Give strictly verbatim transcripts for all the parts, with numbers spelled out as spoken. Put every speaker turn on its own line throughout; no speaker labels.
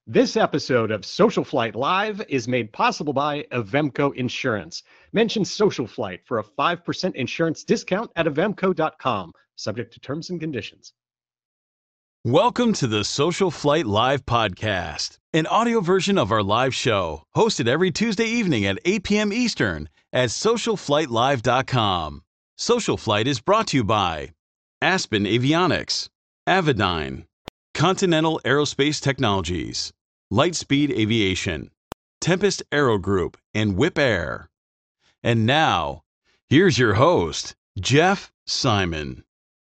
This episode of Social Flight Live is made possible by Avemco Insurance. Mention Social Flight for a five percent insurance discount at avemco dot com, subject to terms and conditions.
Welcome to the Social Flight Live podcast, an audio version of our live show, hosted every Tuesday evening at eight p.m. Eastern at social flight live dot com. Social Flight is brought to you by Aspen Avionics, Avidyne, Continental Aerospace Technologies, Lightspeed Aviation, Tempest Aero Group, and Whip Air. And now, here's your host, Jeff Simon.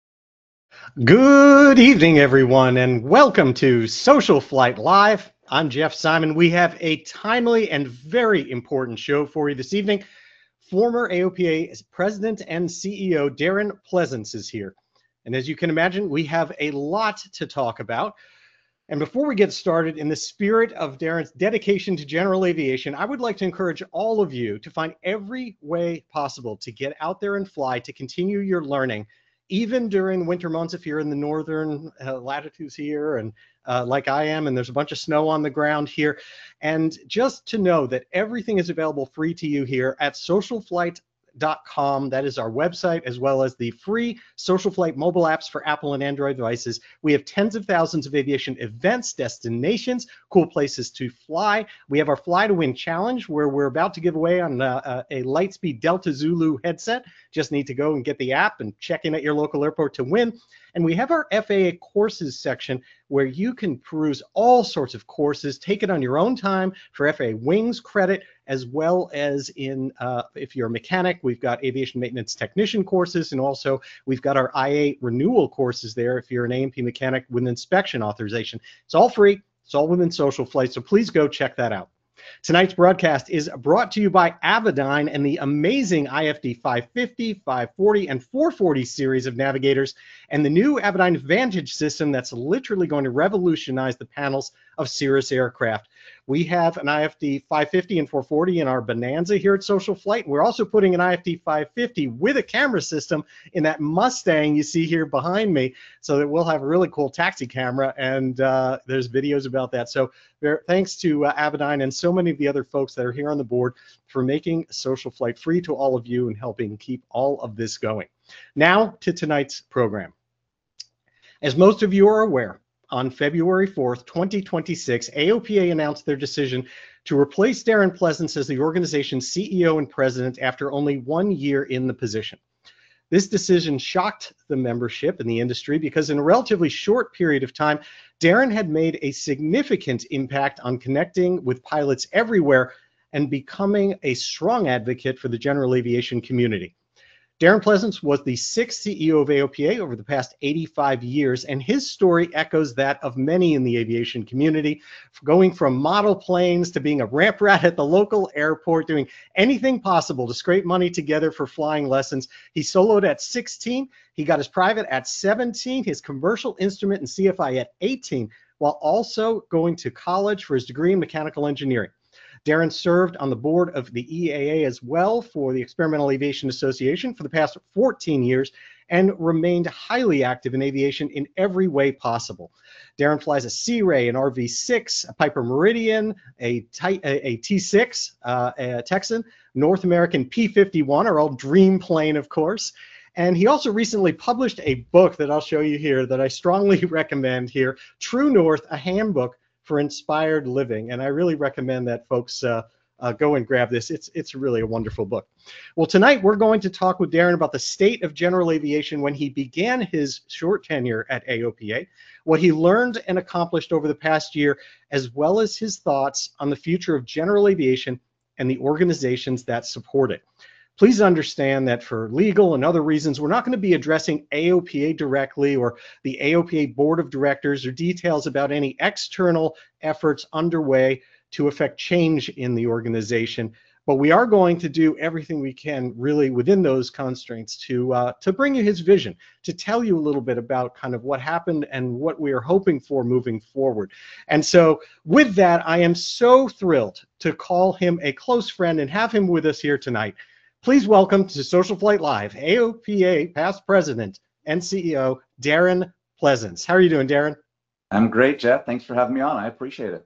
Good evening, everyone, and welcome to Social Flight Live. I'm Jeff Simon. We have a timely and very important show for you this evening. Former A O P A President and C E O Darren Pleasance is here. And as you can imagine, we have a lot to talk about. And before we get started, in the spirit of Darren's dedication to general aviation, I would like to encourage all of you to find every way possible to get out there and fly, to continue your learning, even during the winter months if you're in the northern uh, latitudes here and uh, like I am, and there's a bunch of snow on the ground here. And just to know that everything is available free to you here at social flight dot com. That is our website, as well as the free Social Flight mobile apps for Apple and Android devices. We have tens of thousands of aviation events, destinations, cool places to fly. We have our Fly to Win challenge, where we're about to give away on uh, a Lightspeed Delta Zulu headset. Just need to go and get the app and check in at your local airport to win. And we have our F A A courses section, where you can peruse all sorts of courses, take it on your own time for F A A wings credit, as well as in, uh, if you're a mechanic, we've got aviation maintenance technician courses, and also we've got our I A renewal courses there if you're an A M P mechanic with inspection authorization. It's all free. It's all within Social Flight, so please go check that out. Tonight's broadcast is brought to you by Avidyne and the amazing I F D five fifty, five forty, and four forty series of navigators, and the new Avidyne Vantage system that's literally going to revolutionize the panels of Cirrus aircraft. We have an I F D five fifty and four forty in our Bonanza here at Social Flight. We're also putting an I F D five fifty with a camera system in that Mustang you see here behind me, so that we'll have a really cool taxi camera, and uh, there's videos about that. So there, thanks to uh, Avidyne and so many of the other folks that are here on the board for making Social Flight free to all of you and helping keep all of this going. Now to tonight's program. As most of you are aware, on February fourth, twenty twenty-six, A O P A announced their decision to replace Darren Pleasance as the organization's C E O and president after only one year in the position. This decision shocked the membership in the industry because in a relatively short period of time, Darren had made a significant impact on connecting with pilots everywhere and becoming a strong advocate for the general aviation community. Darren Pleasance was the sixth C E O of A O P A over the past eighty-five years, and his story echoes that of many in the aviation community, going from model planes to being a ramp rat at the local airport, doing anything possible to scrape money together for flying lessons. He soloed at sixteen, he got his private at seventeen, his commercial instrument and C F I at eighteen, while also going to college for his degree in mechanical engineering. Darren served on the board of the E A A as well for the Experimental Aviation Association for the past fourteen years and remained highly active in aviation in every way possible. Darren flies a Sea Ray, an R V six, a Piper Meridian, a, a T six, uh, a Texan, North American P fifty-one, our old dream plane, of course. And he also recently published a book that I'll show you here that I strongly recommend here, True North, a handbook for inspired living, and I really recommend that folks uh, uh, go and grab this. It's it's really a wonderful book. Well, tonight we're going to talk with Darren about the state of general aviation when he began his short tenure at A O P A, what he learned and accomplished over the past year, as well as his thoughts on the future of general aviation and the organizations that support it. Please understand that for legal and other reasons, we're not going to be addressing A O P A directly or the A O P A Board of Directors or details about any external efforts underway to affect change in the organization. But we are going to do everything we can really within those constraints to, uh, to bring you his vision, to tell you a little bit about kind of what happened and what we are hoping for moving forward. And so with that, I am so thrilled to call him a close friend and have him with us here tonight. Please welcome to Social Flight Live, A O P A past president and C E O, Darren Pleasance. How are you doing, Darren?
I'm great, Jeff. Thanks for having me on. I appreciate it.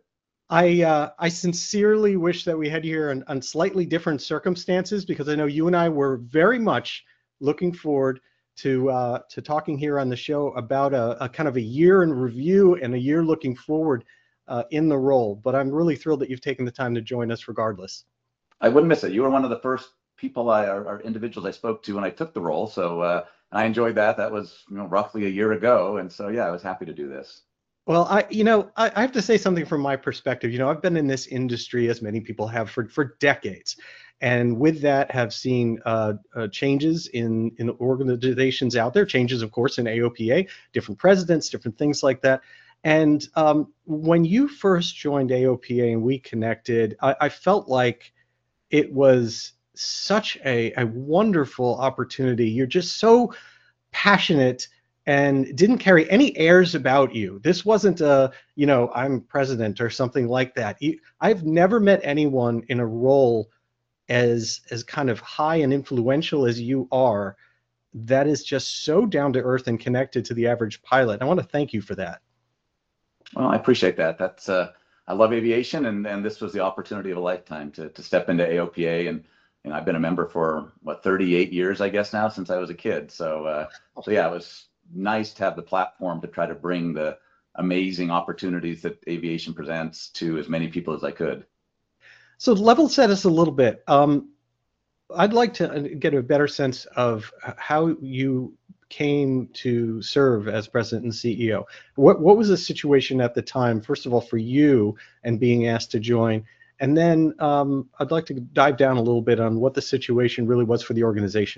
I uh, I sincerely wish that we had you here on, on slightly different circumstances, because I know you and I were very much looking forward to uh, to talking here on the show about a, a kind of a year in review and a year looking forward uh, in the role. But I'm really thrilled that you've taken the time to join us regardless.
I wouldn't miss it. You were one of the first people I or, or individuals I spoke to when I took the role. So uh, I enjoyed that. That was, you know, roughly a year ago. And so, yeah, I was happy to do this.
Well, I, you know, I, I have to say something from my perspective. You know, I've been in this industry, as many people have, for for decades, and with that, have seen uh, uh, changes in in organizations out there. Changes, of course, in A O P A, different presidents, different things like that. And um, when you first joined A O P A and we connected, I, I felt like it was such a, a wonderful opportunity. You're just so passionate and didn't carry any airs about you. This wasn't a, you know, I'm president or something like that. You, I've never met anyone in a role as as kind of high and influential as you are, that is just so down to earth and connected to the average pilot. I want to thank you for that.
Well, I appreciate that. That's uh, I love aviation, and and this was the opportunity of a lifetime to to step into A O P A, and and I've been a member for what thirty-eight years, I guess now, since I was a kid. So uh, so yeah, it was nice to have the platform to try to bring the amazing opportunities that aviation presents to as many people as I could.
So level set us a little bit. Um, I'd like to get a better sense of how you came to serve as president and C E O. What what was the situation at the time, first of all, for you and being asked to join? And then um, I'd like to dive down a little bit on what the situation really was for the organization.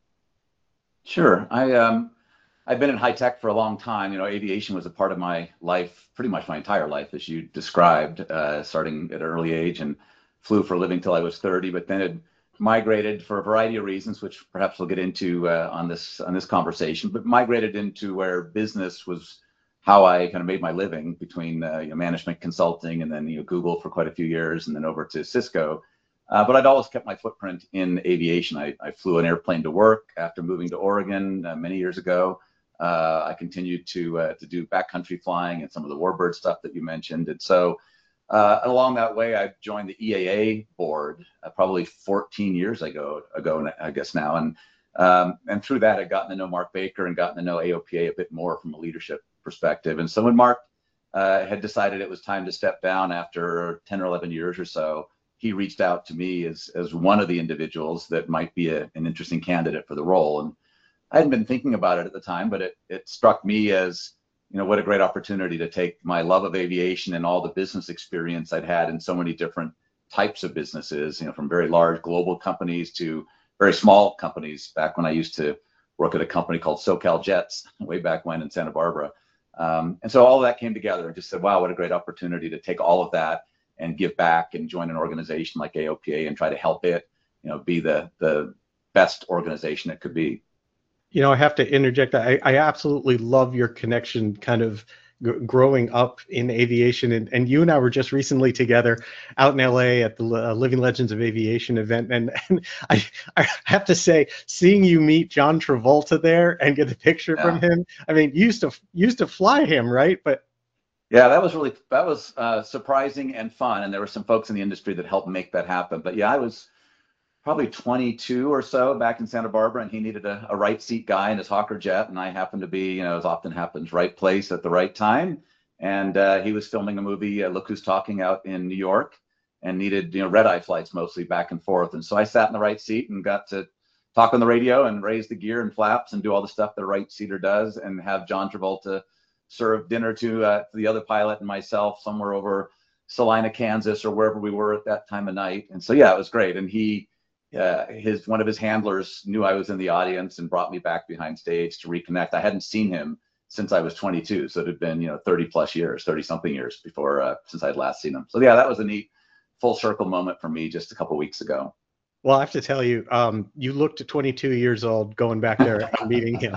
Sure. I um I've been in high tech for a long time. You know, aviation was a part of my life, pretty much my entire life, as you described, uh, starting at an early age, and flew for a living till I was thirty, but then it migrated for a variety of reasons, which perhaps we'll get into uh, on this on this conversation, but migrated into where business was how I kind of made my living, between uh, you know, management consulting and then you know Google for quite a few years, and then over to Cisco. Uh, but I'd always kept my footprint in aviation. I, I flew an airplane to work after moving to Oregon uh, many years ago. Uh, I continued to uh, to do backcountry flying and some of the warbird stuff that you mentioned. And so uh, along that way, I joined the E A A board uh, probably fourteen years ago, ago, I guess now. And um, and through that, I'd gotten to know Mark Baker and gotten to know A O P A a bit more from a leadership perspective. And so when Mark uh, had decided it was time to step down after ten or eleven years or so, he reached out to me as as one of the individuals that might be a, an interesting candidate for the role. And I hadn't been thinking about it at the time, but it it struck me as, you know, what a great opportunity to take my love of aviation and all the business experience I'd had in so many different types of businesses, you know, from very large global companies to very small companies. Back when I used to work at a company called SoCal Jets, way back when in Santa Barbara. Um, and so all of that came together and just said, wow, what a great opportunity to take all of that and give back and join an organization like A O P A and try to help it, you know, be the the best organization it could be.
You know, I have to interject. I, I absolutely love your connection kind of g- growing up in aviation. And, and you and I were just recently together out in L A at the uh, Living Legends of Aviation event. And, and I, I have to say, seeing you meet John Travolta there and get a picture
Yeah.
from him. I mean, you used to, used to fly him, right? But
yeah, that was really, that was uh, surprising and fun. And there were some folks in the industry that helped make that happen. But yeah, I was probably twenty-two or so back in Santa Barbara, and he needed a, a right seat guy in his Hawker jet, and I happened to be, you know, as often happens, right place at the right time. And uh, he was filming a movie, uh, Look Who's Talking, out in New York, and needed, you know, red eye flights mostly back and forth. And so I sat in the right seat and got to talk on the radio and raise the gear and flaps and do all the stuff that a right seater does, and have John Travolta serve dinner to, uh, to the other pilot and myself somewhere over Salina, Kansas, or wherever we were at that time of night. And so yeah, it was great. And he Uh, his one of his handlers knew I was in the audience and brought me back behind stage to reconnect. I hadn't seen him since I was twenty-two, so it had been, you know, thirty plus years, thirty something years before uh, since I'd last seen him. So yeah, that was a neat full circle moment for me just a couple weeks ago.
well, I have to tell you, um, you looked at twenty-two years old going back there and meeting him.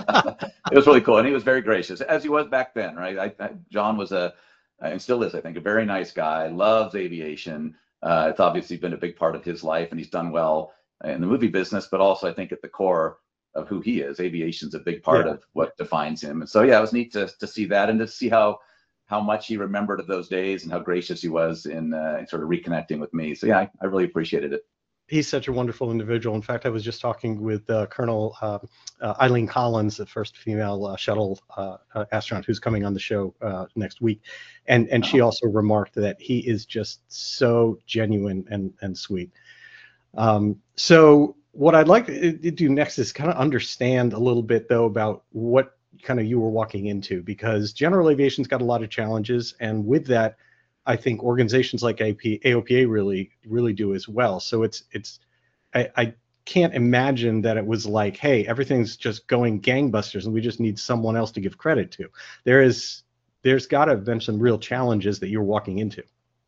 It was really cool, and he was very gracious, as he was back then, right? I, I, John was a, and still is, I think, a very nice guy. Loves aviation. Uh, it's obviously been a big part of his life, and he's done well in the movie business, but also I think at the core of who he is, aviation's a big part
Yeah.
of what defines him. And so, yeah, it was neat to to see that and to see how how much he remembered of those days and how gracious he was in uh, sort of reconnecting with me. So yeah, I, I really appreciated it.
He's such a wonderful individual. In fact, I was just talking with uh, Colonel uh, uh, Eileen Collins, the first female uh, shuttle uh, uh, astronaut who's coming on the show uh, next week, and and she also remarked that he is just so genuine and and sweet. Um, so what I'd like to do next is kind of understand a little bit though about what kind of you were walking into, because general aviation's got a lot of challenges, and with that, I think organizations like A O P A really, really do as well. So it's, it's, I, I can't imagine that it was like, hey, everything's just going gangbusters and we just need someone else to give credit to. There is, there's got to have been some real challenges that you're walking into.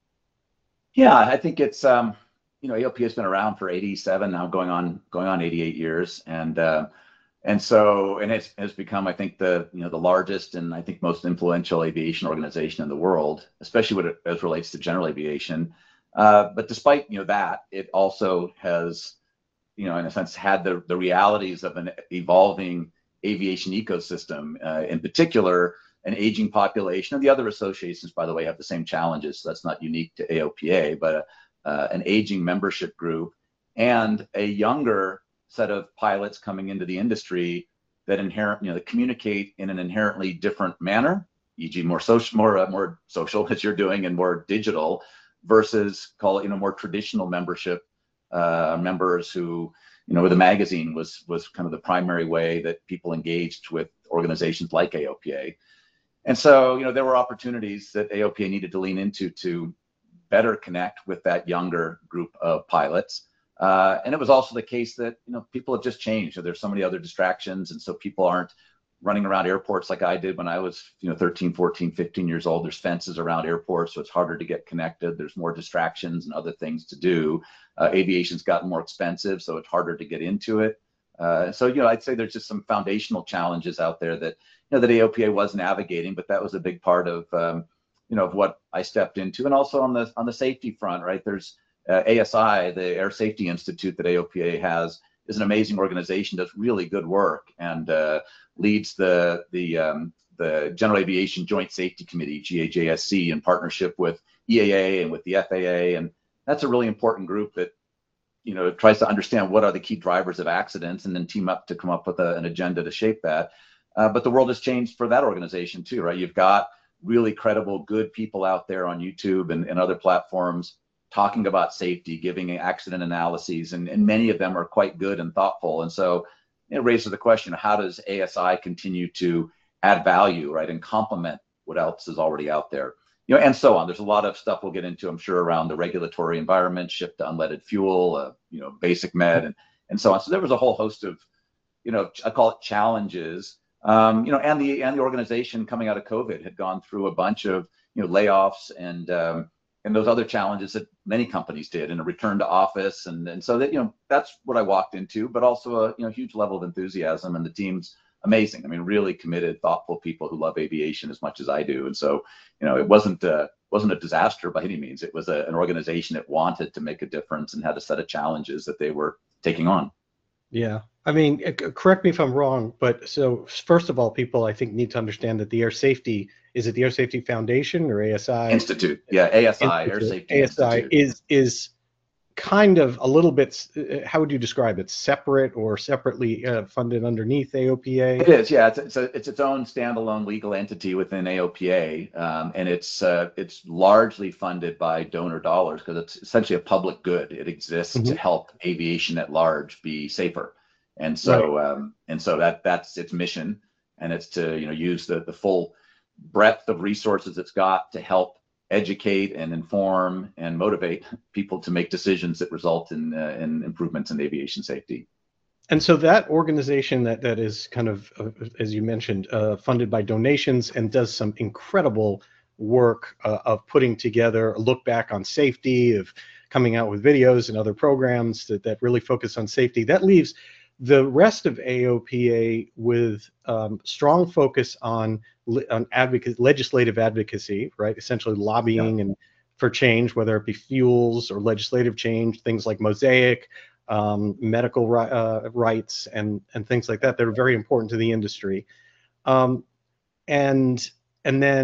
Yeah, I think it's, um, you know, A O P A has been around for eighty-seven now, going on, going on eighty-eight years, and uh, and so, and it's has become, I think, the you know the largest and I think most influential aviation organization in the world, especially what it, as relates to general aviation. Uh, but despite you know that, it also has, you know, in a sense, had the the realities of an evolving aviation ecosystem, uh, in particular, an aging population. And the other associations, by the way, have the same challenges. So that's not unique to A O P A, but uh, an aging membership group and a younger set of pilots coming into the industry that inherent, you know, that communicate in an inherently different manner, for example, more social, more uh, more social as you're doing, and more digital, versus call it, you know, more traditional membership uh, members who, you know, with the magazine was was kind of the primary way that people engaged with organizations like A O P A. And so, you know, there were opportunities that A O P A needed to lean into to better connect with that younger group of pilots. Uh, and it was also the case that, you know, people have just changed. So there's so many other distractions. And so people aren't running around airports like I did when I was, you know, thirteen, fourteen, fifteen years old. There's fences around airports, so it's harder to get connected. There's more distractions and other things to do. Uh, aviation's gotten more expensive, so it's harder to get into it. Uh, so, you know, I'd say there's just some foundational challenges out there that, you know, that A O P A was navigating, but that was a big part of, um, you know, of what I stepped into. And also on the on the safety front, right? There's uh, A S I, the Air Safety Institute that A O P A has, is an amazing organization, does really good work, and uh, leads the the um, the General Aviation Joint Safety Committee, G A J S C, in partnership with E A A and with the F A A. And that's a really important group that, you know, tries to understand what are the key drivers of accidents and then team up to come up with a, an agenda to shape that. Uh, but the world has changed for that organization too, right? You've got really credible, good people out there on YouTube and, and other platforms talking about safety, giving accident analyses, and, and many of them are quite good and thoughtful. And so it raises the question, how does A S I continue to add value, right, and complement what else is already out there? You know, and so on. There's a lot of stuff we'll get into, I'm sure, around the regulatory environment, shift to unleaded fuel, uh, you know, basic med, and, and so on. So there was a whole host of, you know, I call it challenges. Um, you know, and the and the organization coming out of COVID had gone through a bunch of, you know, layoffs and um, and those other challenges that many companies did, and a return to office, and and so that, you know, that's what I walked into, but also a, you know, huge level of enthusiasm, and the team's amazing. I mean, really committed, thoughtful people who love aviation as much as I do, and so, you know, it wasn't uh, wasn't a disaster by any means. It was a, an organization that wanted to make a difference and had a set of challenges that they were taking on.
Yeah. I mean, correct me if I'm wrong, but so first of all, people I think need to understand that the Air Safety, is it the Air Safety Foundation or A S I?
Institute. Yeah, A S I,
Institute.
Air Safety
A S I
Institute.
is is kind of a little bit, how would you describe it? Separate or separately uh, funded underneath A O P A?
It is, yeah. It's it's, a, it's its own standalone legal entity within A O P A, um, and it's uh, it's largely funded by donor dollars because it's essentially a public good. It exists mm-hmm. to help aviation at large be safer, and so right. um, and so that that's its mission, and it's to, you know, use the the full breadth of resources it's got to help educate and inform and motivate people to make decisions that result in uh, in improvements in aviation safety.
And so that organization that that is kind of, uh, as you mentioned, uh, funded by donations and does some incredible work uh, of putting together a look back on safety, of coming out with videos and other programs that, that really focus on safety. That leaves the rest of A O P A with um, strong focus on on advocacy, legislative advocacy, right? Essentially lobbying yeah. and for change, whether it be fuels or legislative change, things like Mosaic, um, medical ri uh, rights, and and things like that that are very important to the industry. Um, and and then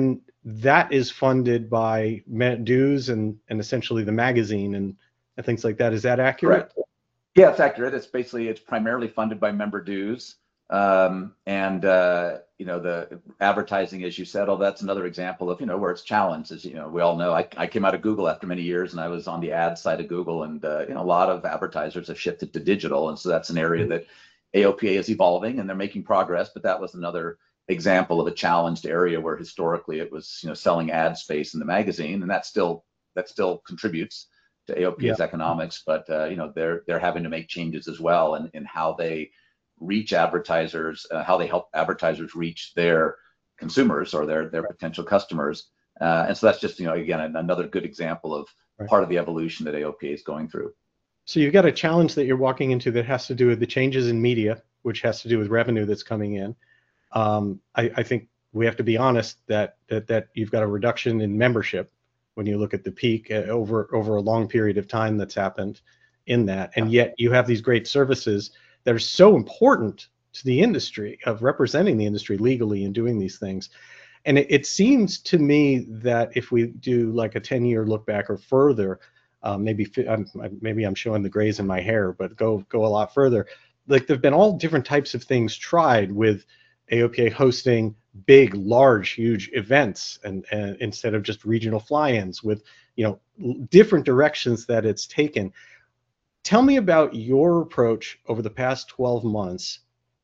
that is funded by ma- dues and and essentially the magazine and, and things like that. Is that accurate?
Correct. Yeah, it's accurate. It's basically, it's primarily funded by member dues. Um, and, uh, you know, the advertising, as you said, oh, that's another example of, you know, where it's challenged. As you know, we all know, I, I came out of Google after many years and I was on the ad side of Google, and, uh, you know, a lot of advertisers have shifted to digital. And so that's an area that A O P A is evolving and they're making progress, but that was another example of a challenged area where historically it was, you know, selling ad space in the magazine, and that still, that still contributes to A O P A's yeah. economics, but uh, you know, they're they're having to make changes as well in, in how they reach advertisers, uh, how they help advertisers reach their consumers or their their potential customers, uh, and so that's just, you know, again, another good example of right. part of the evolution that A O P A is going through.
So you've got a challenge that you're walking into that has to do with the changes in media, which has to do with revenue that's coming in. Um, I, I think we have to be honest that that that you've got a reduction in membership when you look at the peak uh, over over a long period of time that's happened in that, and yet you have these great services that are so important to the industry of representing the industry legally and doing these things. And it, it seems to me that if we do like a ten year look back or further, uh, maybe I'm, maybe I'm showing the grays in my hair, but go go a lot further. Like there've been all different types of things tried with A O P A hosting big, large, huge events, and, and instead of just regional fly-ins, with, you know, different directions that it's taken. Tell me about your approach over the past twelve months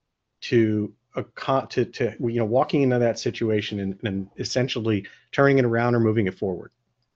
to a to, to you know, walking into that situation and, and essentially turning it around or moving it forward.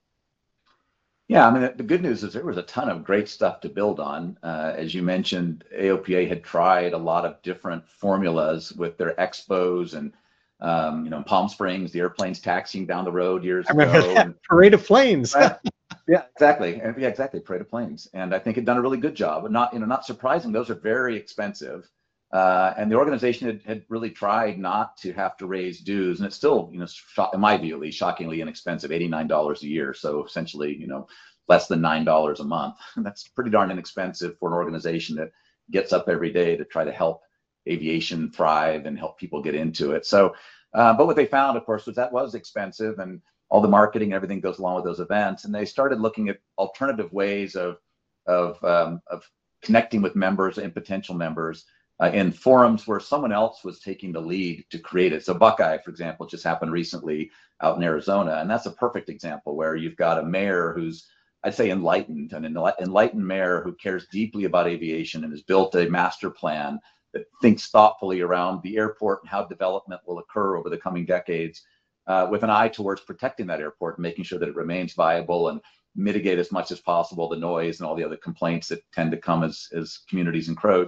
Yeah, I mean, the good news is there was a ton of great stuff to build on. Uh, as you mentioned, A O P A had tried a lot of different formulas with their expos and, um, you know, Palm Springs, the airplanes taxiing down the road years
I remember
ago.
That
and,
parade of planes.
Right? Yeah, exactly. And yeah, exactly. Parade of planes. And I think it done a really good job. And not, you know, not surprising, those are very expensive. Uh, and the organization had, had really tried not to have to raise dues, and it's still, you know, in my view at least, shockingly inexpensive, eighty-nine dollars a year. So essentially, you know, less than nine dollars a month. And that's pretty darn inexpensive for an organization that gets up every day to try to help aviation thrive and help people get into it. So, uh, but what they found, of course, was that was expensive, and all the marketing, everything goes along with those events. And they started looking at alternative ways of of um, of connecting with members and potential members. Uh, in forums where someone else was taking the lead to create it. So Buckeye, for example, just happened recently out in Arizona. And that's a perfect example where you've got a mayor who's, I'd say, enlightened, an enlightened mayor who cares deeply about aviation and has built a master plan that thinks thoughtfully around the airport and how development will occur over the coming decades, uh, with an eye towards protecting that airport and making sure that it remains viable and mitigate as much as possible the noise and all the other complaints that tend to come as, as communities encroach.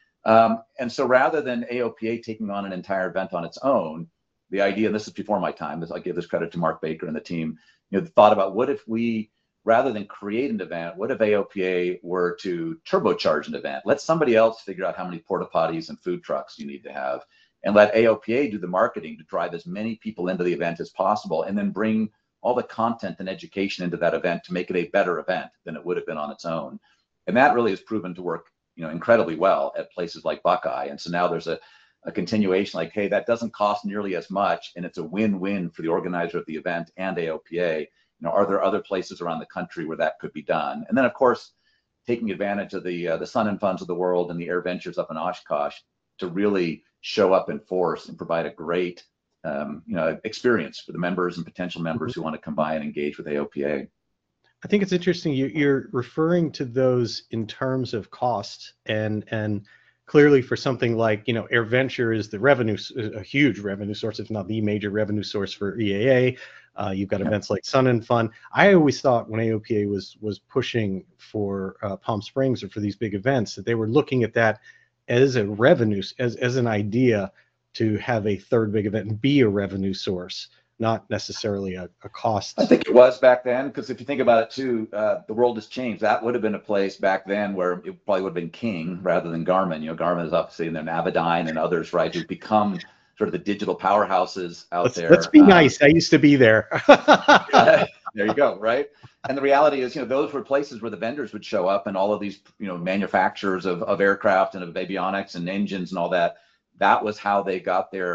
Um, and so rather than A O P A taking on an entire event on its own, the idea, and this is before my time, I give this credit to Mark Baker and the team, you know, thought about what if we, rather than create an event, what if A O P A were to turbocharge an event? Let somebody else figure out how many porta potties and food trucks you need to have, and let A O P A do the marketing to drive as many people into the event as possible, and then bring all the content and education into that event to make it a better event than it would have been on its own. And that really has proven to work, you know, incredibly well at places like Buckeye. And so now there's a, a continuation like, hey, that doesn't cost nearly as much, and it's a win-win for the organizer of the event and A O P A. You know, are there other places around the country where that could be done? And then, of course, taking advantage of the uh, the Sun and Funds of the world and the Air Ventures up in Oshkosh to really show up in force and provide a great, um, you know, experience for the members and potential members who want to come by and engage with A O P A.
I think it's interesting you, you're referring to those in terms of cost, and and clearly for something like, you know, AirVenture is the revenue, a huge revenue source, if not the major revenue source for E A A. Uh, you've got events like Sun and Fun. I always thought when A O P A was was pushing for uh, Palm Springs or for these big events that they were looking at that as a revenue, as as an idea to have a third big event and be a revenue source, not necessarily a, a cost.
I think it was back then, because if you think about it too, uh, the world has changed. That would have been a place back then where it probably would have been King rather than Garmin. You know, Garmin is obviously in there, Navidyne and others, right, who've become sort of the digital powerhouses out
let's,
there.
Let's be um, nice. I used to be there.
There you go, right? And the reality is, you know, those were places where the vendors would show up, and all of these, you know, manufacturers of, of aircraft and of avionics and engines and all that. That was how they got their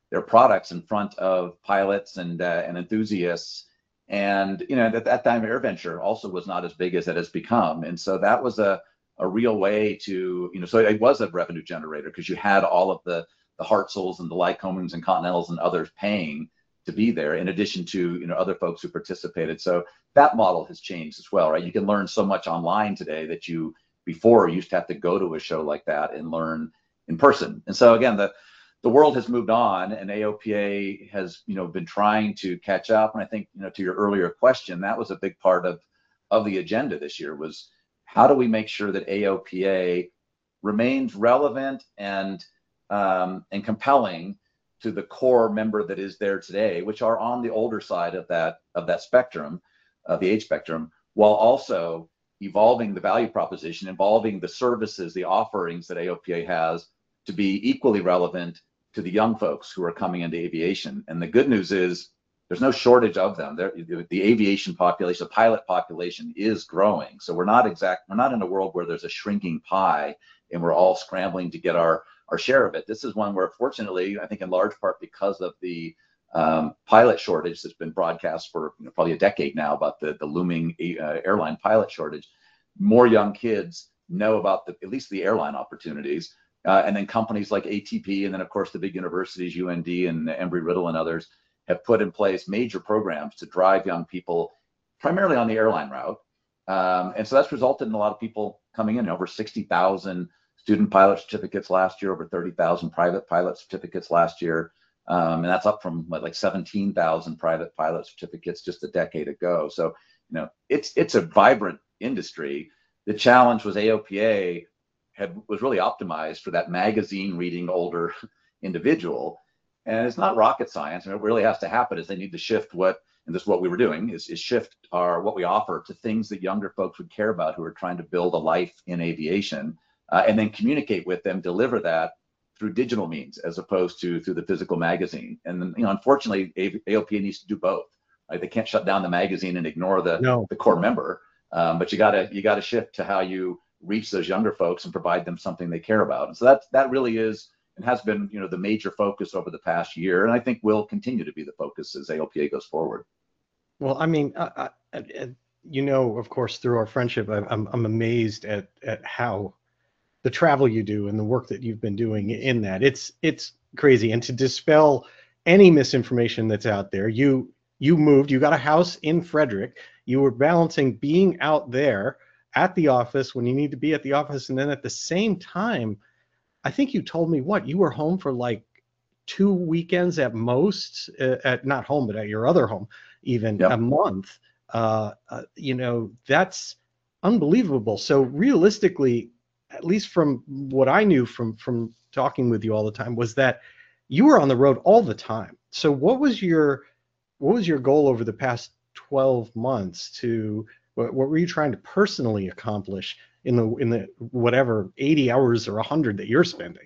their products in front of pilots and uh, and enthusiasts. And you know, at that time, AirVenture also was not as big as it has become, and so that was a a real way to, you know, so it was a revenue generator because you had all of the the Hartzells and the Lycomings and Continentals and others paying to be there, in addition to, you know, other folks who participated. So that model has changed as well, right? You can learn so much online today that you before used to have to go to a show like that and learn in person. And so again, the the world has moved on, and A O P A has, you know, been trying to catch up. And I think, you know, to your earlier question, that was a big part of of the agenda this year was how do we make sure that A O P A remains relevant and um, and compelling to the core member that is there today, which are on the older side of that of that spectrum, uh, the age spectrum, while also evolving the value proposition, involving the services, the offerings that A O P A has to be equally relevant to the young folks who are coming into aviation. And the good news is there's no shortage of them. There, the aviation population, the pilot population is growing. So we're not exact, we're not in a world where there's a shrinking pie and we're all scrambling to get our, our share of it. This is one where, fortunately, I think in large part because of the um, pilot shortage that's been broadcast for, you know, probably a decade now about the, the looming uh, airline pilot shortage, more young kids know about the, at least the airline opportunities. Uh, and then companies like A T P, and then of course the big universities, U N D and Embry-Riddle and others, have put in place major programs to drive young people primarily on the airline route. Um, and so that's resulted in a lot of people coming in, over sixty thousand student pilot certificates last year, over thirty thousand private pilot certificates last year. Um, and that's up from what, like seventeen thousand private pilot certificates just a decade ago. So, you know, it's, it's a vibrant industry. The challenge was A O P A had, was really optimized for that magazine reading older individual. And it's not rocket science. And what really has to happen is they need to shift what, and this is what we were doing, is, is shift our what we offer to things that younger folks would care about who are trying to build a life in aviation, uh, and then communicate with them, deliver that through digital means as opposed to through the physical magazine. And then, you know, unfortunately, A O P A needs to do both. Right? They can't shut down the magazine and ignore the,
No.
the core member, um, but you gotta you gotta shift to how you reach those younger folks and provide them something they care about. And so that that really is and has been, you know, the major focus over the past year, and I think will continue to be the focus as A O P A goes forward.
Well, I mean, I, I, you know, of course, through our friendship, I, I'm I'm amazed at at how the travel you do and the work that you've been doing in that. It's it's crazy. And to dispel any misinformation that's out there, you you moved, you got a house in Frederick. You were balancing being out there at the office when you need to be at the office, and then at the same time, I think you told me what you were home for like two weekends at most, uh, at not home but at your other home, even
Yep.
a month. Uh, uh, you know, that's unbelievable. So realistically, at least from what I knew from from talking with you all the time, was that you were on the road all the time. So what was your what was your goal over the past twelve months to what, what were you trying to personally accomplish in the in the whatever eighty hours or one hundred that you're spending?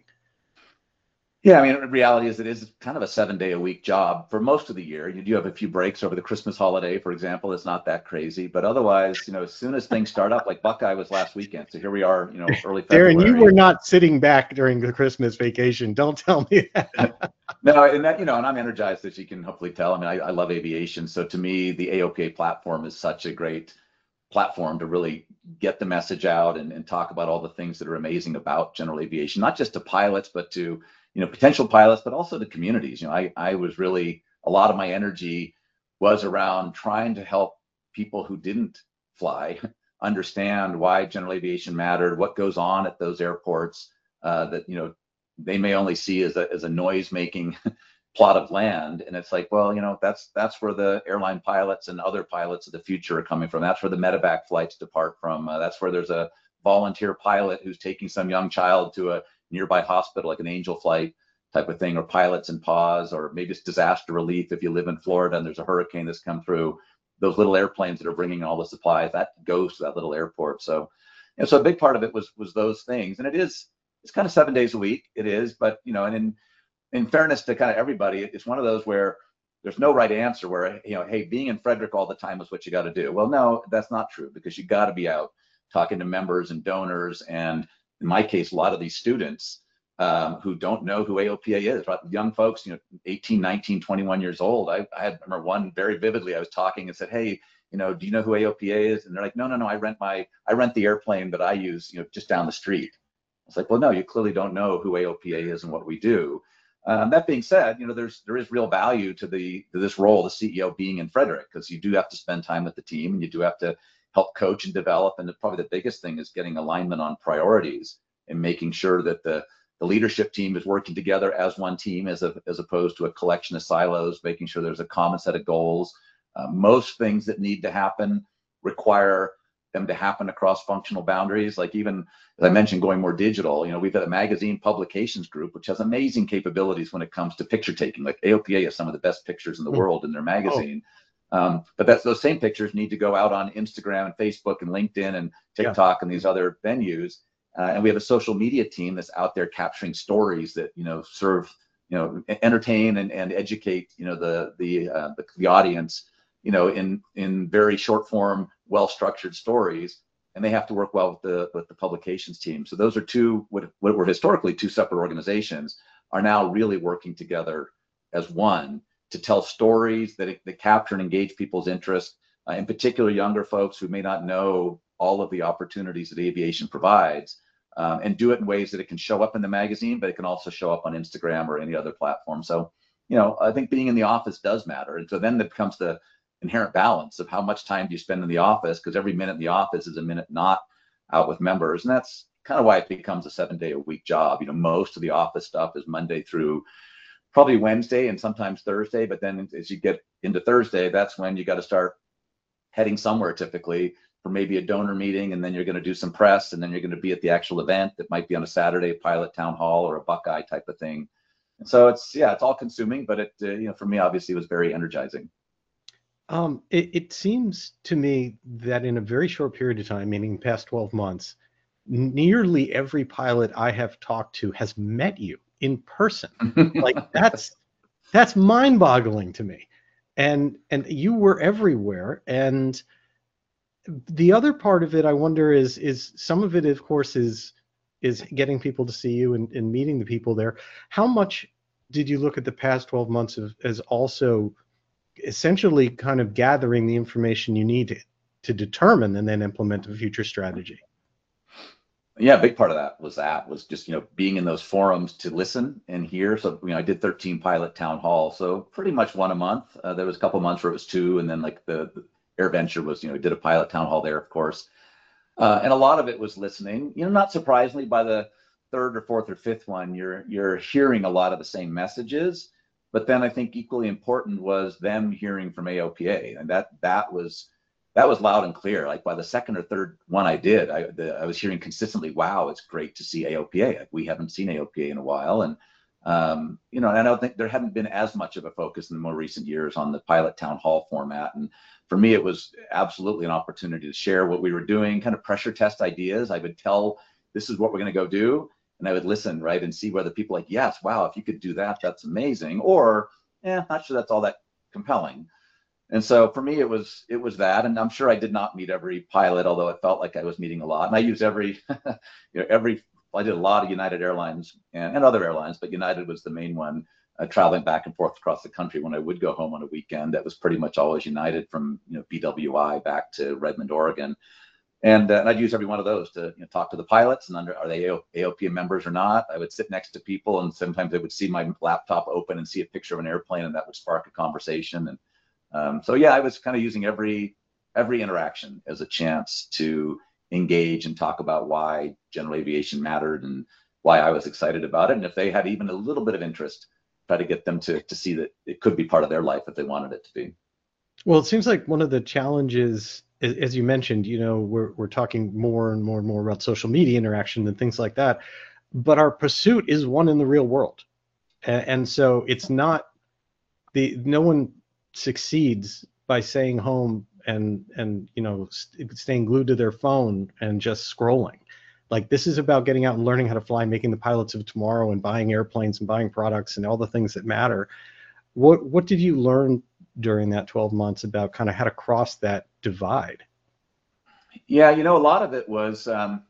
Yeah, I mean, the reality is it is kind of a seven day a week job for most of the year. You do have a few breaks over the Christmas holiday, for example. It's not that crazy, but otherwise, you know, as soon as things start up, like Buckeye was last weekend. So here we are, you know, early February.
Darren, you were not sitting back during the Christmas vacation. Don't tell me that.
No, and that, you know, and I'm energized, as you can hopefully tell. I mean, I, I love aviation. So to me, the A O P A platform is such a great platform to really get the message out and, and talk about all the things that are amazing about general aviation, not just to pilots, but to, you know, potential pilots, but also to communities. You know, I, I was really, a lot of my energy was around trying to help people who didn't fly understand why general aviation mattered, what goes on at those airports, uh, that, you know, they may only see as a, as a noise making plot of land. And it's like, well, you know, that's that's where the airline pilots and other pilots of the future are coming from. That's where the medevac flights depart from. Uh, that's where there's a volunteer pilot who's taking some young child to a nearby hospital, like an angel flight type of thing, or pilots in pause, or maybe it's disaster relief if you live in Florida and there's a hurricane that's come through. Those little airplanes that are bringing all the supplies, that goes to that little airport. So, you know, so a big part of it was was those things. And it is, it's kind of seven days a week. It is, but, you know, and in in fairness to kind of everybody, it's one of those where there's no right answer where, you know, hey, being in Frederick all the time is what you got to do. Well, no, that's not true, because you got to be out talking to members and donors. And in my case, a lot of these students um, who don't know who A O P A is, right? Young folks, you know, eighteen, nineteen, twenty-one years old. I, I had, remember one very vividly. I was talking and said, "Hey, you know, do you know who A O P A is?" And they're like, "No, no, no. I rent my, I rent the airplane that I use, you know, just down the street." It's like, well, no, you clearly don't know who A O P A is and what we do. Um, that being said, you know, there's there is real value to the to this role, the C E O being in Frederick, because you do have to spend time with the team and you do have to help coach and develop. And the, probably the biggest thing is getting alignment on priorities and making sure that the the leadership team is working together as one team, as a, as opposed to a collection of silos, making sure there's a common set of goals. Uh, most things that need to happen require them to happen across functional boundaries. Like even, as I mentioned, going more digital, you know, we've got a magazine publications group, which has amazing capabilities when it comes to picture taking. Like A O P A has some of the best pictures in the world in their magazine. Oh. Um, but that's, those same pictures need to go out on Instagram and Facebook and LinkedIn and TikTok yeah. and these other venues. Uh, and we have a social media team that's out there capturing stories that, you know, serve, you know, entertain and, and educate, you know, the, the, uh, the, the audience, you know, in, in very short form, well-structured stories, and they have to work well with the, with the publications team. So those are two, what, what were historically two separate organizations, are now really working together as one to tell stories that, that capture and engage people's interest, uh, in particular, younger folks who may not know all of the opportunities that aviation provides, um, and do it in ways that it can show up in the magazine, but it can also show up on Instagram or any other platform. So, you know, I think being in the office does matter. And so then it becomes the inherent balance of how much time do you spend in the office, because every minute in the office is a minute not out with members. And that's kind of why it becomes a seven day a week job. You know, most of the office stuff is Monday through probably Wednesday and sometimes Thursday. But then as you get into Thursday, that's when you got to start heading somewhere, typically for maybe a donor meeting, and then you're going to do some press, and then you're going to be at the actual event that might be on a Saturday, pilot town hall or a Buckeye type of thing. And so it's, yeah, it's all consuming, but it, uh, you know, for me, obviously it was very energizing.
Um, it, it seems to me that in a very short period of time, meaning past twelve months, nearly every pilot I have talked to has met you in person. Like that's, that's mind boggling to me. And, and you were everywhere. And the other part of it, I wonder, is is some of it, of course, is is getting people to see you and, and meeting the people there. How much did you look at the past twelve months of, as also essentially kind of gathering the information you need to, to determine and then implement a future strategy?
Yeah, a big part of that was that was just, you know, being in those forums to listen and hear. So, you know, I did thirteen pilot town halls, so pretty much one a month. Uh, there was a couple months where it was two, and then like the, the AirVenture was, you know, did a pilot town hall there, of course. Uh, and a lot of it was listening. You know, not surprisingly, by the third or fourth or fifth one, you're you're hearing a lot of the same messages. But then I think equally important was them hearing from A O P A, and that that was that was loud and clear. Like by the second or third one I did, I the, I was hearing consistently, "Wow, it's great to see A O P A. Like, we haven't seen A O P A in a while." And um, you know, and I don't think there hadn't been as much of a focus in the more recent years on the pilot town hall format. And for me, it was absolutely an opportunity to share what we were doing, kind of pressure test ideas. I would tell, this is what we're going to go do. And I would listen, right, and see whether people like, yes, wow, if you could do that, that's amazing. Or, yeah, not sure that's all that compelling. And so for me, it was it was that. And I'm sure I did not meet every pilot, although it felt like I was meeting a lot. And I use every, you know, every, I did a lot of United Airlines and, and other airlines, but United was the main one. Uh, traveling back and forth across the country when I would go home on a weekend, that was pretty much always United, from, you know, B W I back to Redmond, Oregon. And, uh, and I'd use every one of those to, you know, talk to the pilots and under, are they A O P A members or not? I would sit next to people, and sometimes they would see my laptop open and see a picture of an airplane, and that would spark a conversation. And um, so, yeah, I was kind of using every every interaction as a chance to engage and talk about why general aviation mattered and why I was excited about it. And if they had even a little bit of interest, try to get them to to see that it could be part of their life if they wanted it to be.
Well, it seems like one of the challenges, as you mentioned, you know, we're we're talking more and more and more about social media interaction and things like that, but our pursuit is one in the real world, and, and so it's not the no one succeeds by staying home and and you know st- staying glued to their phone and just scrolling. Like, this is about getting out and learning how to fly, making the pilots of tomorrow, and buying airplanes and buying products and all the things that matter. What what did you learn during that twelve months about kind of how to cross that divide?
Yeah, you know, a lot of it was, um,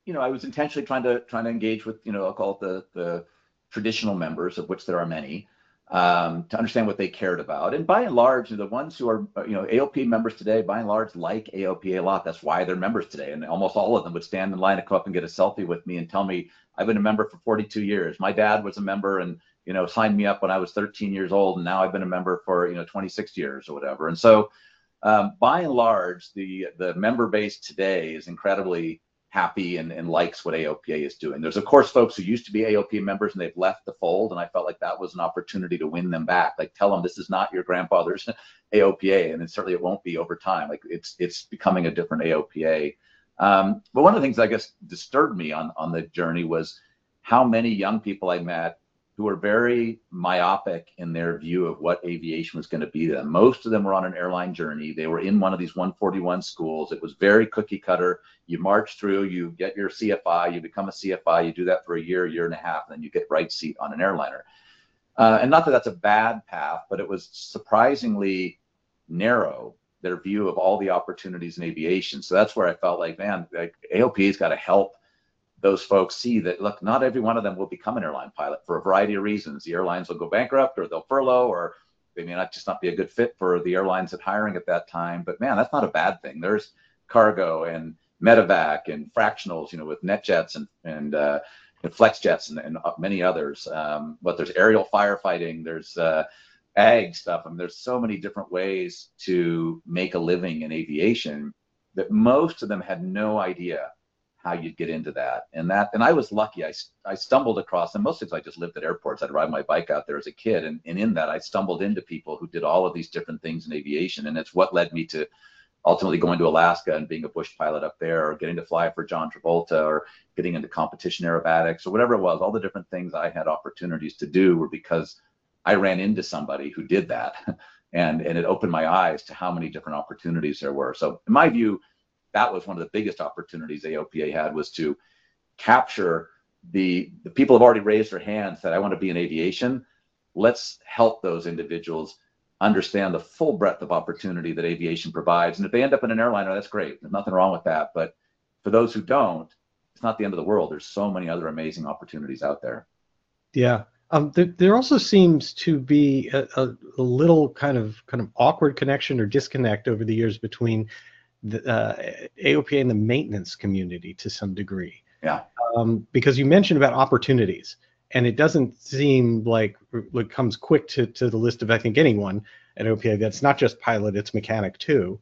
you know, I was intentionally trying to trying to engage with, you know, I'll call it the the traditional members, of which there are many, um, to understand what they cared about. And by and large, the ones who are, you know, A O P members today, by and large, like A O P A a lot. That's why they're members today. And almost all of them would stand in line to come up and get a selfie with me and tell me, I've been a member for forty-two years. My dad was a member and, you know, signed me up when I was thirteen years old. And now I've been a member for, you know, twenty-six years or whatever. And so um, by and large, the, the member base today is incredibly happy and, and likes what A O P A is doing. There's of course folks who used to be A O P A members and they've left the fold, and I felt like that was an opportunity to win them back. Like, tell them this is not your grandfather's A O P A, and it certainly it won't be over time. Like, it's it's becoming a different A O P A. Um, but one of the things I guess disturbed me on on the journey was how many young people I met who were very myopic in their view of what aviation was going to be to them. Most of them were on an airline journey. They were in one of these one forty-one schools. It was very cookie cutter. You march through, you get your C F I, you become a C F I, you do that for a year, year and a half, and then you get right seat on an airliner. Uh, and not that that's a bad path, but it was surprisingly narrow, their view of all the opportunities in aviation. So that's where I felt like, man, like A O P A's got to help those folks see that, look, not every one of them will become an airline pilot for a variety of reasons. The airlines will go bankrupt, or they'll furlough, or they may not just not be a good fit for the airlines that hiring at that time. But man, that's not a bad thing. There's cargo and medevac and fractionals, you know, with NetJets and and, uh, and FlexJets and, and many others. Um, but there's aerial firefighting. There's uh, ag stuff. I mean, there's so many different ways to make a living in aviation that most of them had no idea how you'd get into that. And that, and I was lucky. I, I stumbled across, and most of I just lived at airports. I'd ride my bike out there as a kid. And, and in that, I stumbled into people who did all of these different things in aviation. And it's what led me to ultimately going to Alaska and being a bush pilot up there, or getting to fly for John Travolta, or getting into competition aerobatics, or whatever it was. All the different things I had opportunities to do were because I ran into somebody who did that. And, and it opened my eyes to how many different opportunities there were. So in my view, that was one of the biggest opportunities A O P A had, was to capture the, the people who have already raised their hands that I want to be in aviation. Let's help those individuals understand the full breadth of opportunity that aviation provides. And if they end up in an airliner, that's great. There's nothing wrong with that. But for those who don't, it's not the end of the world. There's so many other amazing opportunities out there.
Yeah. Um, there, there also seems to be a, a, a little kind of kind of awkward connection or disconnect over the years between the uh, A O P A and the maintenance community to some degree.
Yeah.
Um, because you mentioned about opportunities, and it doesn't seem like it comes quick to, to the list of, I think, anyone at O P A that's not just pilot, it's mechanic too,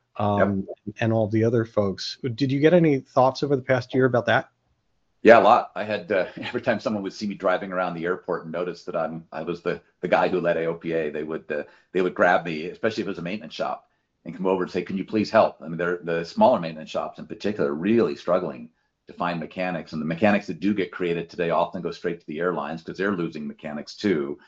um, yep. and all the other folks. Did you get any thoughts over the past year about that?
Yeah, a lot. I had uh, every time someone would see me driving around the airport and notice that I'm I was the the guy who led A O P A, they would uh, they would grab me, especially if it was a maintenance shop, and come over and say, "Can you please help?" I mean, they're the smaller maintenance shops in particular are really struggling to find mechanics, and the mechanics that do get created today often go straight to the airlines because they're losing mechanics too.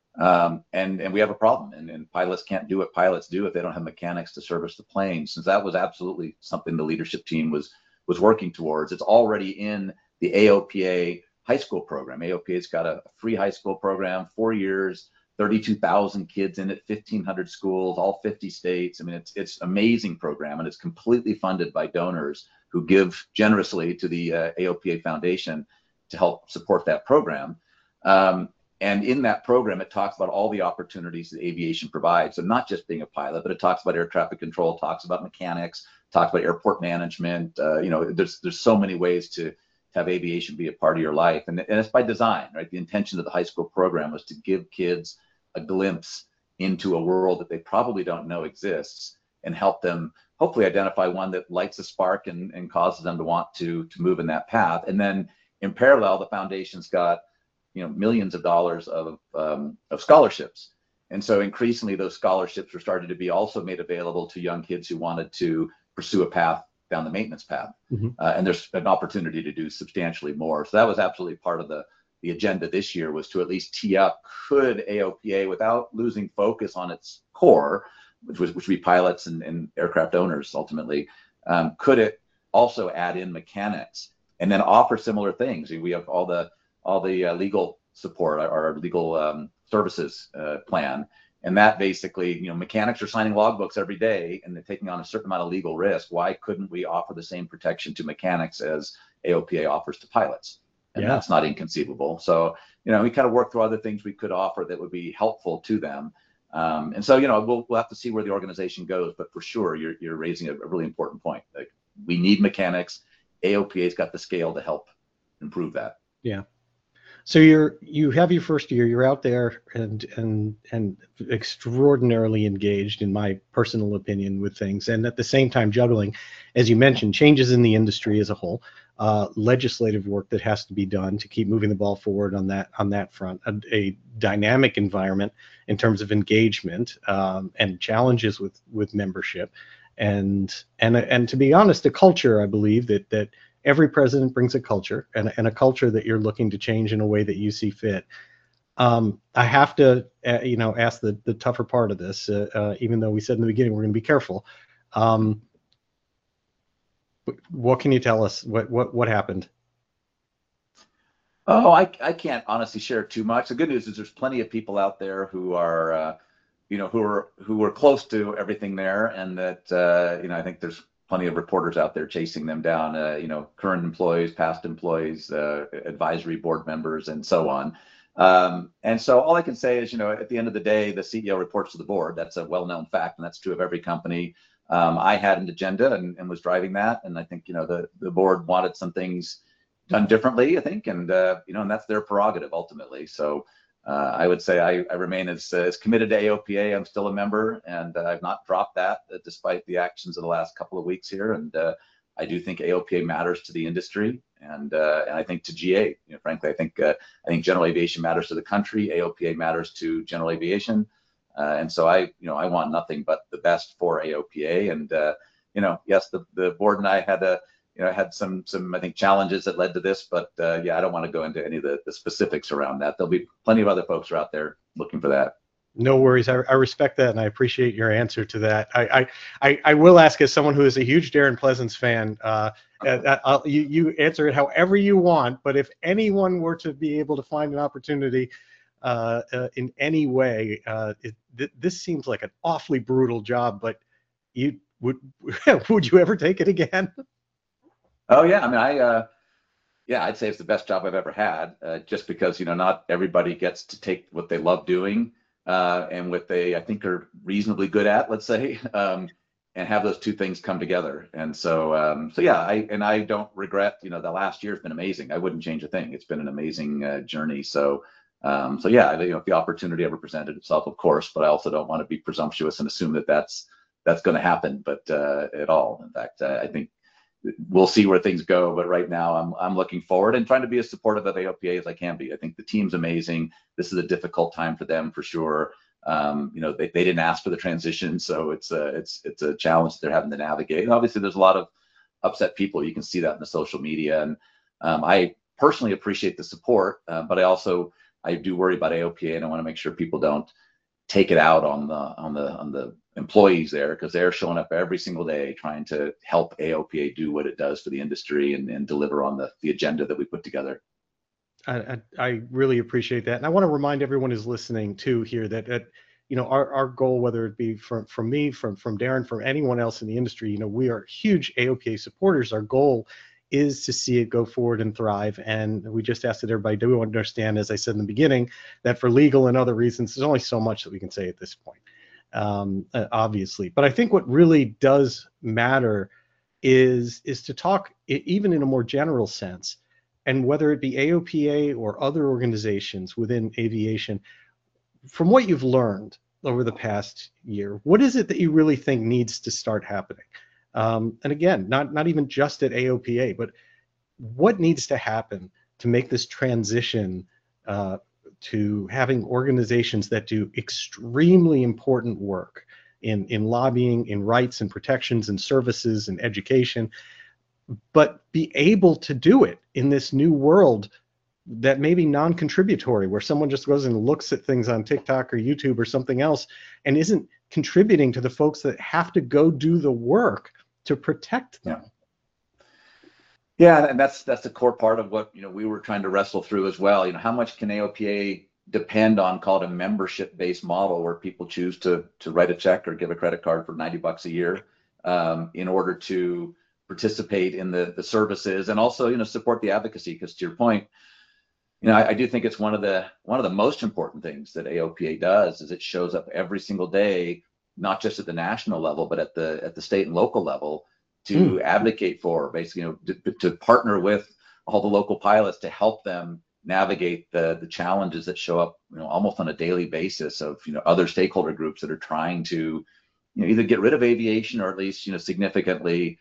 Um, and and we have a problem, and, and pilots can't do what pilots do if they don't have mechanics to service the planes. Since that was absolutely something the leadership team was was working towards. It's already in the A O P A high school program. A O P A's got a free high school program, four years, thirty-two thousand kids in it, fifteen hundred schools, all fifty states. I mean, it's it's amazing program, and it's completely funded by donors who give generously to the uh, A O P A Foundation to help support that program. Um, and in that program, it talks about all the opportunities that aviation provides. So not just being a pilot, but it talks about air traffic control, talks about mechanics, talks about airport management. Uh, you know, there's there's so many ways to have aviation be a part of your life. And, and it's by design, right? The intention of the high school program was to give kids a glimpse into a world that they probably don't know exists, and help them hopefully identify one that lights a spark and, and causes them to want to, to move in that path. And then in parallel, the foundation's got, you know, millions of dollars of, um, of scholarships. And so increasingly those scholarships were starting to be also made available to young kids who wanted to pursue a path down the maintenance path. Mm-hmm. uh, and there's an opportunity to do substantially more. So that was absolutely part of the, the agenda this year, was to at least tee up, could A O P A, without losing focus on its core, which was which would be pilots and, and aircraft owners ultimately, um, could it also add in mechanics and then offer similar things? We have all the all the uh, legal support, our, our legal um, services uh, plan. And that basically, you know, mechanics are signing logbooks every day and they're taking on a certain amount of legal risk. Why couldn't we offer the same protection to mechanics as A O P A offers to pilots. And
Yeah.
that's not inconceivable. So, you know, we kind of work through other things we could offer that would be helpful to them. Um, and so, you know, we'll, we'll have to see where the organization goes, but for sure, you're, you're raising a, a really important point. Like, we need mechanics. A O P A's got the scale to help improve that.
Yeah. So you're, you have your first year, you're out there and, and, and extraordinarily engaged, in my personal opinion, with things. And at the same time, juggling, as you mentioned, changes in the industry as a whole, uh, legislative work that has to be done to keep moving the ball forward on that, on that front, a, a dynamic environment in terms of engagement, um, and challenges with, with membership. And, and, and to be honest, a culture, I believe that, that, every president brings a culture, and, and a culture that you're looking to change in a way that you see fit. Um, I have to, uh, you know, ask the, the tougher part of this, uh, uh, even though we said in the beginning we're going to be careful. Um, what can you tell us? What what what happened?
Oh, I I can't honestly share too much. The good news is there's plenty of people out there who are, uh, you know, who are who are close to everything there, and that uh, you know, I think there's plenty of reporters out there chasing them down, uh, you know, current employees, past employees, uh, advisory board members, and so on. Um, and so all I can say is, you know, at the end of the day, the C E O reports to the board. That's a well-known fact, and that's true of every company. Um, I had an agenda and, and was driving that, and I think, you know, the the board wanted some things done differently, I think, and uh, you know, and that's their prerogative ultimately. So uh, I would say I, I remain as, uh, as committed to A O P A. I'm still a member, and uh, I've not dropped that uh, despite the actions of the last couple of weeks here. And uh, I do think A O P A matters to the industry, and uh, and I think to G A. You know, frankly, I think uh, I think general aviation matters to the country. A O P A matters to general aviation, uh, and so I you know I want nothing but the best for A O P A. And uh, you know, yes, the the board and I had a you know, had some, some I think, challenges that led to this, but uh, yeah, I don't want to go into any of the, the specifics around that. There'll be plenty of other folks who are out there looking for that.
No worries. I, I respect that, and I appreciate your answer to that. I, I, I, I will ask, as someone who is a huge Darren Pleasance fan, uh, uh, I'll, you, you answer it however you want, but if anyone were to be able to find an opportunity uh, uh, in any way, uh, it, th this seems like an awfully brutal job, but you would, would you ever take it again?
Oh yeah, I mean, I, uh, yeah, I'd say it's the best job I've ever had, uh, just because, you know, not everybody gets to take what they love doing uh, and what they, I think, are reasonably good at, let's say, um, and have those two things come together. And so, um, so yeah, I, and I don't regret, you know, the last year has been amazing. I wouldn't change a thing. It's been an amazing uh, journey. So, um, so yeah, you know, if the opportunity ever presented itself, of course, but I also don't want to be presumptuous and assume that that's, that's going to happen, but uh, at all. In fact, uh, I think, we'll see where things go, but right now I'm I'm looking forward and trying to be as supportive of A O P A as I can be. I think the team's amazing. This is a difficult time for them for sure. Um, you know, they, they didn't ask for the transition, so it's a it's it's a challenge that they're having to navigate. And obviously, there's a lot of upset people. You can see that in the social media, and um, I personally appreciate the support, uh, but I also I do worry about A O P A, and I want to make sure people don't take it out on the on the on the employees there, because they're showing up every single day trying to help A O P A do what it does for the industry and, and deliver on the, the agenda that we put together.
I, I, I really appreciate that. And I want to remind everyone who's listening too here that, that you know, our, our goal, whether it be from, from me, from, from Darren, from anyone else in the industry, you know, we are huge A O P A supporters. Our goal is to see it go forward and thrive. And we just ask that everybody do understand, as I said in the beginning, that for legal and other reasons, there's only so much that we can say at this point. Um, uh, obviously, but I think what really does matter is is to talk I- even in a more general sense, and whether it be A O P A or other organizations within aviation, from what you've learned over the past year, what is it that you really think needs to start happening? Um, and again, not not even just at A O P A, but what needs to happen to make this transition uh, to having organizations that do extremely important work in, in lobbying, in rights and protections and services and education, but be able to do it in this new world that may be non-contributory, where someone just goes and looks at things on TikTok or YouTube or something else and isn't contributing to the folks that have to go do the work to protect them.
Yeah. Yeah, and that's that's the core part of what, you know, we were trying to wrestle through as well. You know, how much can A O P A depend on, called a membership-based model, where people choose to to write a check or give a credit card for ninety bucks a year um, in order to participate in the the services, and also, you know, support the advocacy. Because to your point, you know, I, I do think it's one of the one of the most important things that A O P A does is it shows up every single day, not just at the national level, but at the at the state and local level, to mm. advocate for, basically, you know, to, to partner with all the local pilots to help them navigate the the challenges that show up, you know, almost on a daily basis of, you know, other stakeholder groups that are trying to, you know, either get rid of aviation or at least, you know, significantly,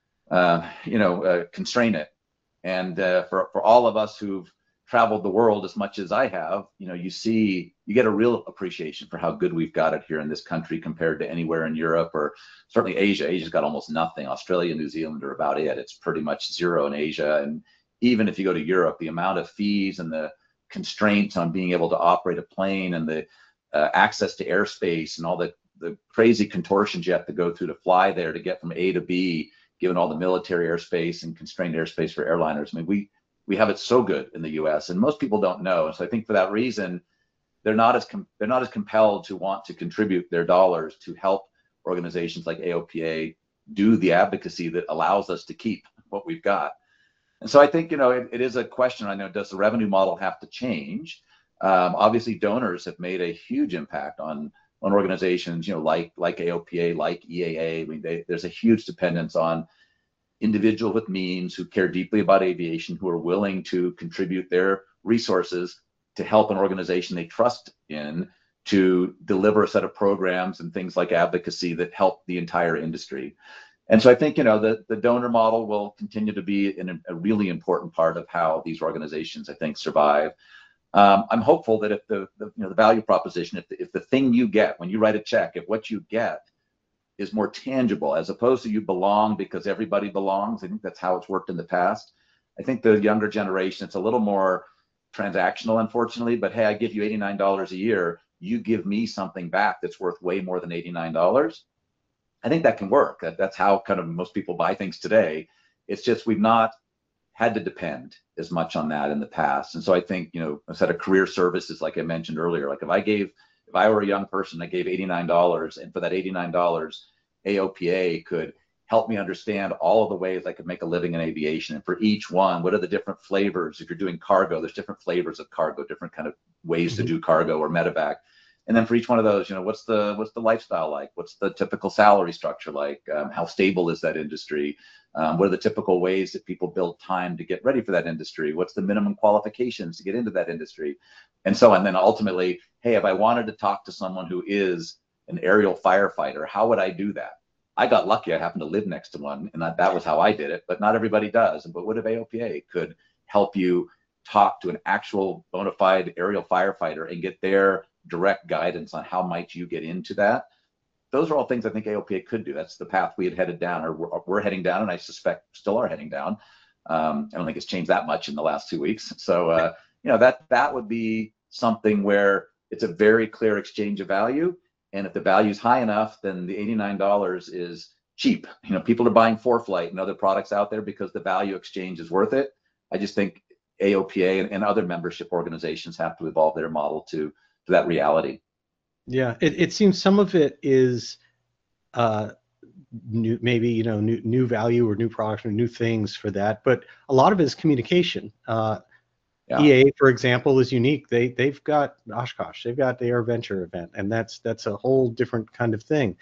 uh, you know, uh, constrain it. And uh, for for all of us who've traveled the world as much as I have, you know, you see, you get a real appreciation for how good we've got it here in this country compared to anywhere in Europe or certainly Asia. Asia's got almost nothing. Australia and New Zealand are about it. It's pretty much zero in Asia. And even if you go to Europe, the amount of fees and the constraints on being able to operate a plane and the uh, access to airspace and all the, the crazy contortions you have to go through to fly there to get from A to B, given all the military airspace and constrained airspace for airliners. I mean, we we have it so good in the U S, and most people don't know. And so I think for that reason, they're not as com- they're not as compelled to want to contribute their dollars to help organizations like A O P A do the advocacy that allows us to keep what we've got. And so I think, you know, it, it is a question. I know, does the revenue model have to change? Um, obviously, donors have made a huge impact on on organizations, you know, like like A O P A, like E A A. I mean, they, there's a huge dependence on individuals with means who care deeply about aviation, who are willing to contribute their resources to help an organization they trust in to deliver a set of programs and things like advocacy that help the entire industry. And so I think, you know, the, the donor model will continue to be an, a really important part of how these organizations, I think, survive. Um, I'm hopeful that if the, the you know the value proposition, if the, if the thing you get when you write a check, if what you get is more tangible, as opposed to you belong because everybody belongs. I think that's how it's worked in the past. I think the younger generation, it's a little more transactional, unfortunately, but hey, I give you eighty-nine dollars a year, you give me something back that's worth way more than eighty-nine dollars. I think that can work. That, that's how kind of most people buy things today. It's just we've not had to depend as much on that in the past. And so I think, you know, a set of career services, like I mentioned earlier, like if I gave If I were a young person, I gave eighty-nine dollars, and for that eighty-nine dollars, A O P A could help me understand all of the ways I could make a living in aviation. And for each one, what are the different flavors? If you're doing cargo, there's different flavors of cargo, different kind of ways mm-hmm. to do cargo or medevac. And then for each one of those, you know, what's the what's the lifestyle like? What's the typical salary structure like? Um, how stable is that industry? Um, what are the typical ways that people build time to get ready for that industry? What's the minimum qualifications to get into that industry? And so, and then ultimately, hey, if I wanted to talk to someone who is an aerial firefighter, how would I do that? I got lucky. I happened to live next to one, and that, that was how I did it, but not everybody does. But what if A O P A could help you talk to an actual bona fide aerial firefighter and get their direct guidance on how might you get into that? Those are all things I think A O P A could do. That's the path we had headed down, or we're, we're heading down, and I suspect still are heading down. Um, I don't think it's changed that much in the last two weeks. So, uh, you know, that that would be something where it's a very clear exchange of value. And if the value is high enough, then the eighty-nine dollars is cheap. You know, people are buying ForeFlight and other products out there because the value exchange is worth it. I just think A O P A and, and other membership organizations have to evolve their model to, to that reality.
Yeah, it, it seems some of it is uh, new, maybe, you know, new, new value or new products or new things for that. But a lot of it is communication. Uh, Yeah. E A A, for example, is unique. They they've got Oshkosh, they've got the AirVenture event, and that's that's a whole different kind of thing.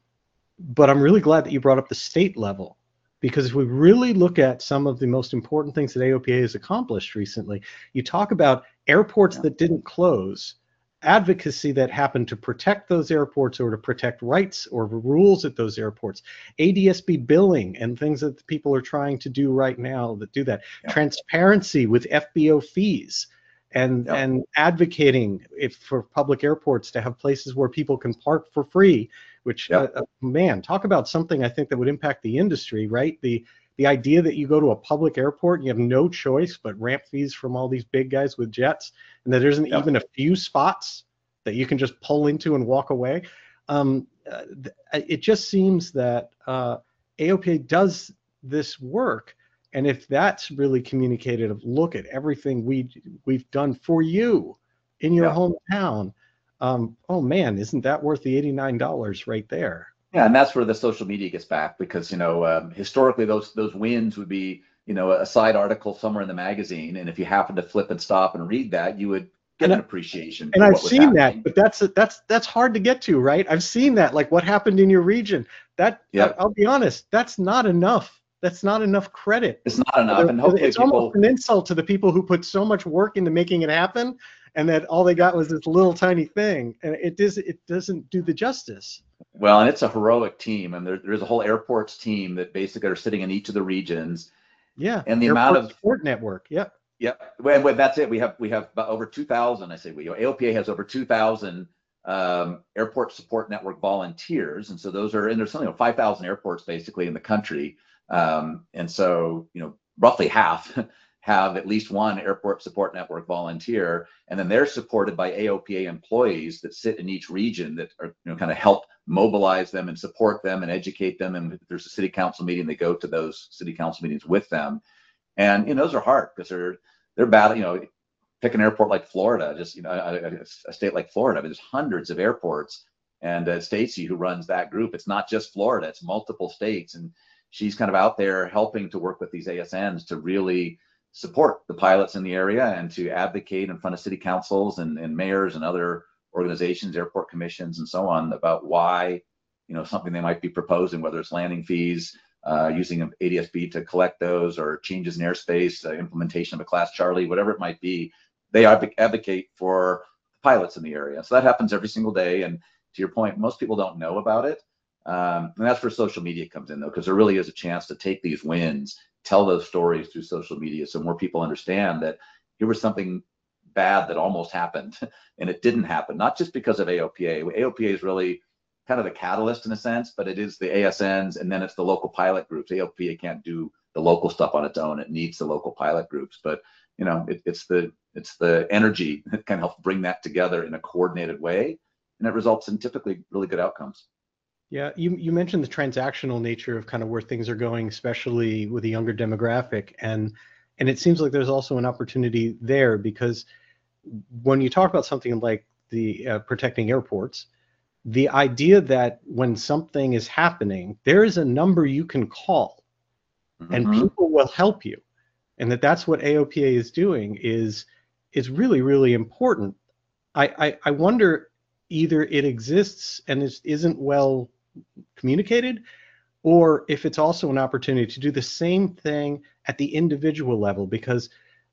But I'm really glad that you brought up the state level, because if we really look at some of the most important things that A O P A has accomplished recently, you talk about airports yeah. that didn't close, advocacy that happened to protect those airports or to protect rights or rules at those airports, A D S B billing and things that people are trying to do right now that do that, yeah. transparency with F B O fees, and yeah. and advocating if for public airports to have places where people can park for free, which yeah. uh, man, talk about something I think that would impact the industry, right? The The idea that you go to a public airport and you have no choice but ramp fees from all these big guys with jets, and that there isn't yep. even a few spots that you can just pull into and walk away. Um, uh, it just seems that uh, A O P A does this work, and if that's really communicated of look at everything we we've done for you in your yep. hometown, um, oh man, isn't that worth the eighty-nine dollars right there?
Yeah, and that's where the social media gets back because, you know, um, historically those those wins would be, you know, a side article somewhere in the magazine, and if you happen to flip and stop and read that, you would get
And
an
I,
appreciation
and
for
I've
what was
seen that,
happening.
but that's that's that's hard to get to, right? I've seen that, like what happened in your region. That I,
Yep,
I'll be honest, that's not enough. That's not enough credit.
it's not enough,
Whether-
and hopefully
It's almost
people.
an insult to the people who put so much work into making it happen, and that all they got was this little tiny thing, and it does it doesn't do the justice.
Well, and it's a heroic team, and there, there's a whole airports team that basically are sitting in each of the regions,
Yeah,
and the amount
Airport
of.
Support Network. Yep.
Yep. Well, well, that's it. We have we have about over two thousand. I say we. A O P A has over two thousand um, airport support network volunteers, and so those are and there's something like five thousand airports basically in the country, um, and so you know roughly half have at least one airport support network volunteer, and then they're supported by A O P A employees that sit in each region that are you know kind of help mobilize them and support them and educate them. And if there's a city council meeting, they go to those city council meetings with them. And you know, those are hard because they're they're bad. You know, pick an airport like Florida, just you know, a, a state like Florida. I mean, there's hundreds of airports, and uh, Stacy, who runs that group, it's not just Florida; it's multiple states, and she's kind of out there helping to work with these A S Ns to really support the pilots in the area and to advocate in front of city councils and, and mayors and other organizations, airport commissions, and so on about why you know something they might be proposing, whether it's landing fees. Uh, using A D S B to collect those or changes in airspace, uh, implementation of a Class Charlie, whatever it might be, they advocate for pilots in the area. So that happens every single day. And to your point, most people don't know about it. Um, and that's where social media comes in, though, because there really is a chance to take these wins, tell those stories through social media so more people understand that here was something bad that almost happened and it didn't happen, not just because of A O P A. A O P A is really kind of the catalyst in a sense, but it is the A S Ns and then it's the local pilot groups. A O P A can't do the local stuff on its own. It needs the local pilot groups. But you know, it, it's the it's the energy that can help bring that together in a coordinated way, and it results in typically really good outcomes.
Yeah, you you mentioned the transactional nature of kind of where things are going, especially with a younger demographic, and and it seems like there's also an opportunity there because when you talk about something like the uh, protecting airports, the idea that when something is happening, there is a number you can call and
Mm-hmm.
people will help you. And that that's what A O P A is doing is is really, really important. I, I, I wonder either it exists and is, isn't well communicated, or if it's also an opportunity to do the same thing at the individual level, because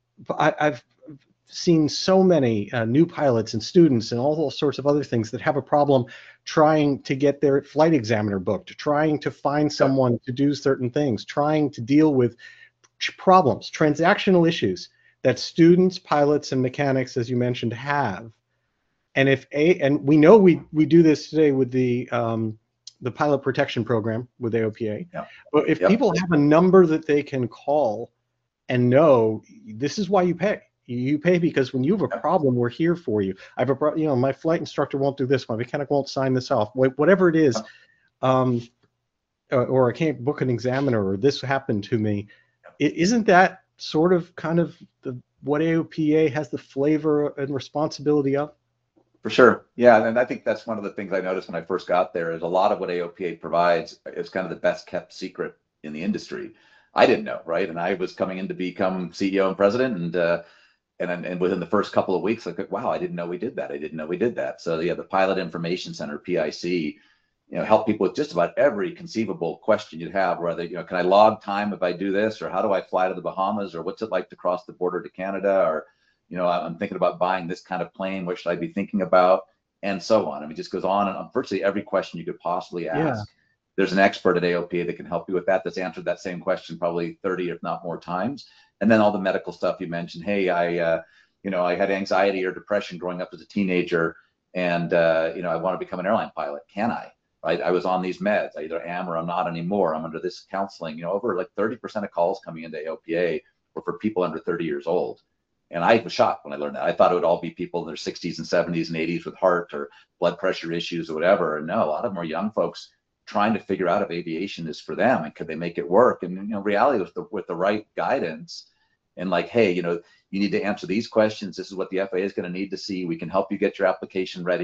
I, I've seen so many uh, new pilots and students and all those sorts of other things that have a problem trying to get their flight examiner booked, trying to find
Yep.
someone to do certain things, trying to deal with problems, transactional issues that students, pilots, and mechanics, as you mentioned, have. And if a and we know we we do this today with the um, the pilot protection program with A O P A.
Yep.
But if
Yep.
people have a number that they can call and know this is why you pay. You pay because when you have a problem, we're here for you. I have a pro- you know my flight instructor won't do this, my mechanic won't sign this off, whatever it is, um, or, or I can't book an examiner, or this happened to me. It, isn't that sort of kind of the what A O P A has the flavor and responsibility of?
For sure. Yeah. And I think that's one of the things I noticed when I first got there is a lot of what A O P A provides is kind of the best kept secret in the industry. I didn't know, right? And I was coming in to become C E O and president, and uh, and and within the first couple of weeks, like, wow, I didn't know we did that. I didn't know we did that. So yeah, the Pilot Information Center, P I C, you know, help people with just about every conceivable question you'd have. Whether you know, can I log time if I do this, or how do I fly to the Bahamas, or what's it like to cross the border to Canada, or you know, I'm thinking about buying this kind of plane. What should I be thinking about, and so on. I mean, it just goes on and on. Virtually every question you could possibly ask.
Yeah.
There's an expert at A O P A that can help you with that. That's answered that same question probably thirty, if not more times. And then all the medical stuff you mentioned. Hey, I, uh, you know, I had anxiety or depression growing up as a teenager, and uh, you know, I want to become an airline pilot. Can I? Right? I was on these meds. I either am or I'm not anymore. I'm under this counseling. You know, over like thirty percent of calls coming into A O P A were for people under thirty years old. And I was shocked when I learned that. I thought it would all be people in their sixties and seventies and eighties with heart or blood pressure issues or whatever. And no, a lot of them are young folks trying to figure out if aviation is for them and could they make it work. And you know, reality with the with the right guidance and like, hey, you know, you need to answer these questions. This is what the F A A is going to need to see. We can help you get your application ready.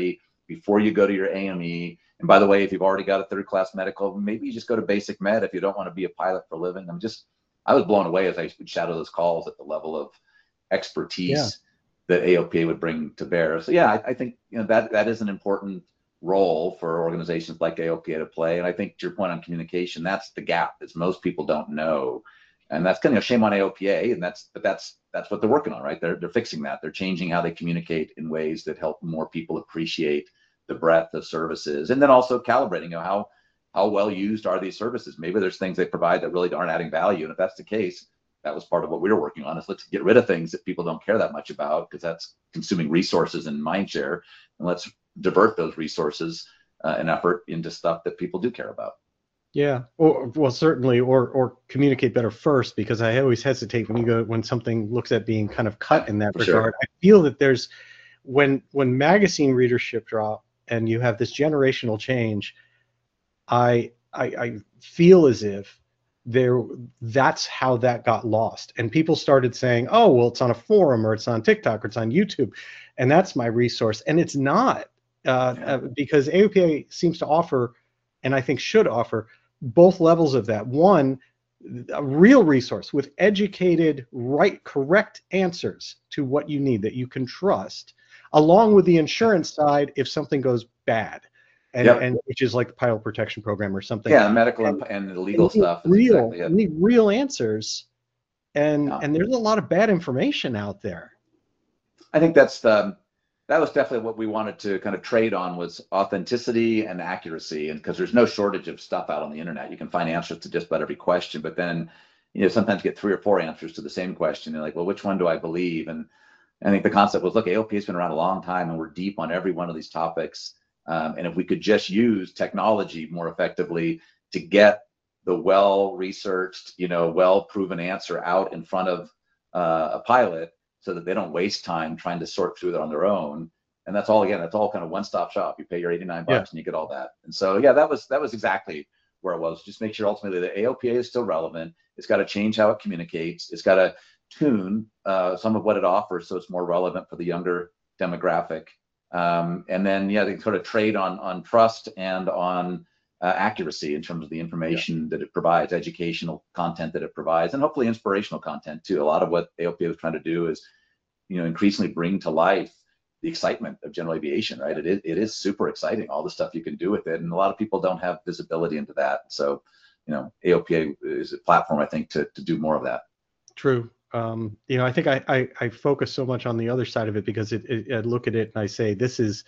before you go to your A M E. And by the way, if you've already got a third class medical, maybe you just go to basic med if you don't want to be a pilot for a living. I'm just, I was blown away as I would shadow those calls at the level of expertise yeah. that A O P A would bring to bear. So yeah, I, I think you know that that is an important role for organizations like A O P A to play. And I think to your point on communication, that's the gap that most people don't know. And that's kind of shame on A O P A. And that's, but that's, that's what they're working on, right? They're, they're fixing that. They're changing how they communicate in ways that help more people appreciate the breadth of services. And then also calibrating, you know, how, how well used are these services? Maybe there's things they provide that really aren't adding value. And if that's the case, that was part of what we were working on, is let's get rid of things that people don't care that much about, because that's consuming resources and mind share. And let's divert those resources uh, and effort into stuff that people do care about.
Yeah, or well, certainly, or or communicate better first, because I always hesitate when you go when something looks at being kind of cut in that
For
regard.
sure.
I feel that there's when when magazine readership drop and you have this generational change, I I, I feel as if there that's how that got lost, and people started saying, oh well, it's on a forum or it's on TikTok or it's on YouTube, and that's my resource, and it's not. Uh,
Yeah.
uh, because A O P A seems to offer, and I think should offer, both levels of that. One, a real resource with educated, right, correct answers to what you need that you can trust, along with the insurance side if something goes bad, and,
Yep.
and which is like the pilot protection program or something.
Yeah, medical and,
and,
and the legal
and you need
stuff is
real,
exactly it.
you need real answers, and
Yeah.
and there's a lot of bad information out there.
I think that's the that was definitely what we wanted to kind of trade on, was authenticity and accuracy. And because there's no shortage of stuff out on the internet, you can find answers to just about every question. But then, you know, sometimes you get three or four answers to the same question. You're like, well, which one do I believe? And I think the concept was, look, A O P A has been around a long time, and we're deep on every one of these topics. Um, and if we could just use technology more effectively to get the well-researched, you know, well-proven answer out in front of uh, a pilot, so that they don't waste time trying to sort through that on their own. And that's all, again, that's all kind of one-stop shop. You pay your eighty-nine bucks yeah. and you get all that. And so, yeah, that was that was exactly where it was. Just make sure ultimately the A O P A is still relevant. It's got to change how it communicates. It's got to tune uh, some of what it offers so it's more relevant for the younger demographic. Um, and then, yeah, they sort of trade on on trust and on uh, accuracy in terms of the information yeah. that it provides, educational content that it provides, and hopefully inspirational content too. A lot of what A O P A was trying to do is, you know, increasingly bring to life the excitement of general aviation, right? It is, it is super exciting, all the stuff you can do with it. And a lot of people don't have visibility into that. So, you know, A O P A is a platform, I think, to, to do more of that.
True. Um, you know, I think I, I, I focus so much on the other side of it because it, it, I look at it and I say, this is,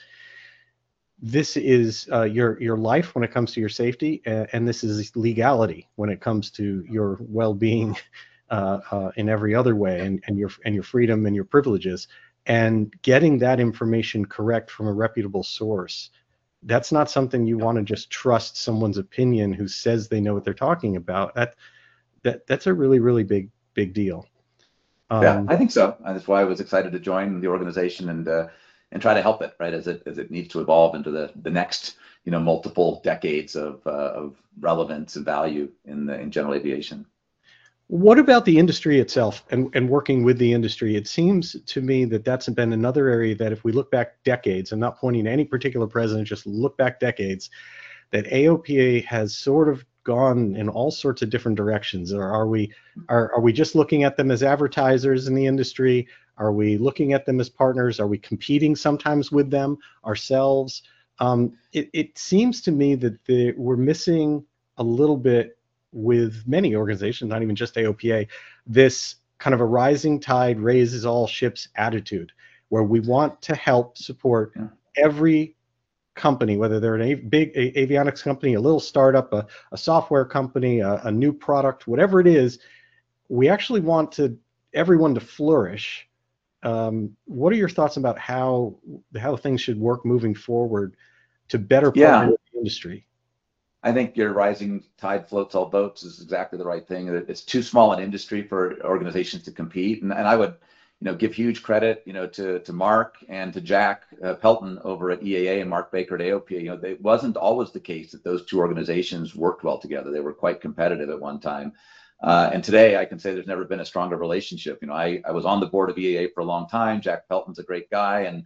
this is uh, your, your life when it comes to your safety, and, and this is legality when it comes to your well-being uh, uh, in every other way, and, and your, and your freedom and your privileges. And getting that information correct from a reputable source, that's not something you want to just trust someone's opinion who says they know what they're talking about. That, that that's a really, really big, big deal.
Um, yeah, I think so. And that's why I was excited to join the organization and uh, and try to help it, right, as it as it needs to evolve into the the next, you know, multiple decades of uh, of relevance and value in the in general aviation.
What about the industry itself and, and working with the industry? It seems to me that that's been another area that if we look back decades, I'm not pointing to any particular president, just look back decades, that A O P A has sort of gone in all sorts of different directions. Or are we are, are we just looking at them as advertisers in the industry? Are we looking at them as partners? Are we competing sometimes with them ourselves? Um, it, it seems to me that the, we're missing a little bit with many organizations, not even just A O P A, this kind of a rising tide raises all ships attitude, where we want to help support yeah. every company, whether they're a big avionics company, a little startup, a, a software company, a, a new product, whatever it is. We actually want to everyone to flourish. Um, what are your thoughts about how how things should work moving forward to better partner
yeah.
with the industry?
I think your rising tide floats all boats is exactly the right thing. It's too small an industry for organizations to compete, and, and I would, you know, give huge credit, you know, to to Mark and to Jack uh, Pelton over at E A A and Mark Baker at A O P A. You know, it wasn't always the case that those two organizations worked well together. They were quite competitive at one time, uh, and today I can say there's never been a stronger relationship. You know, I I was on the board of E A A for a long time. Jack Pelton's a great guy, and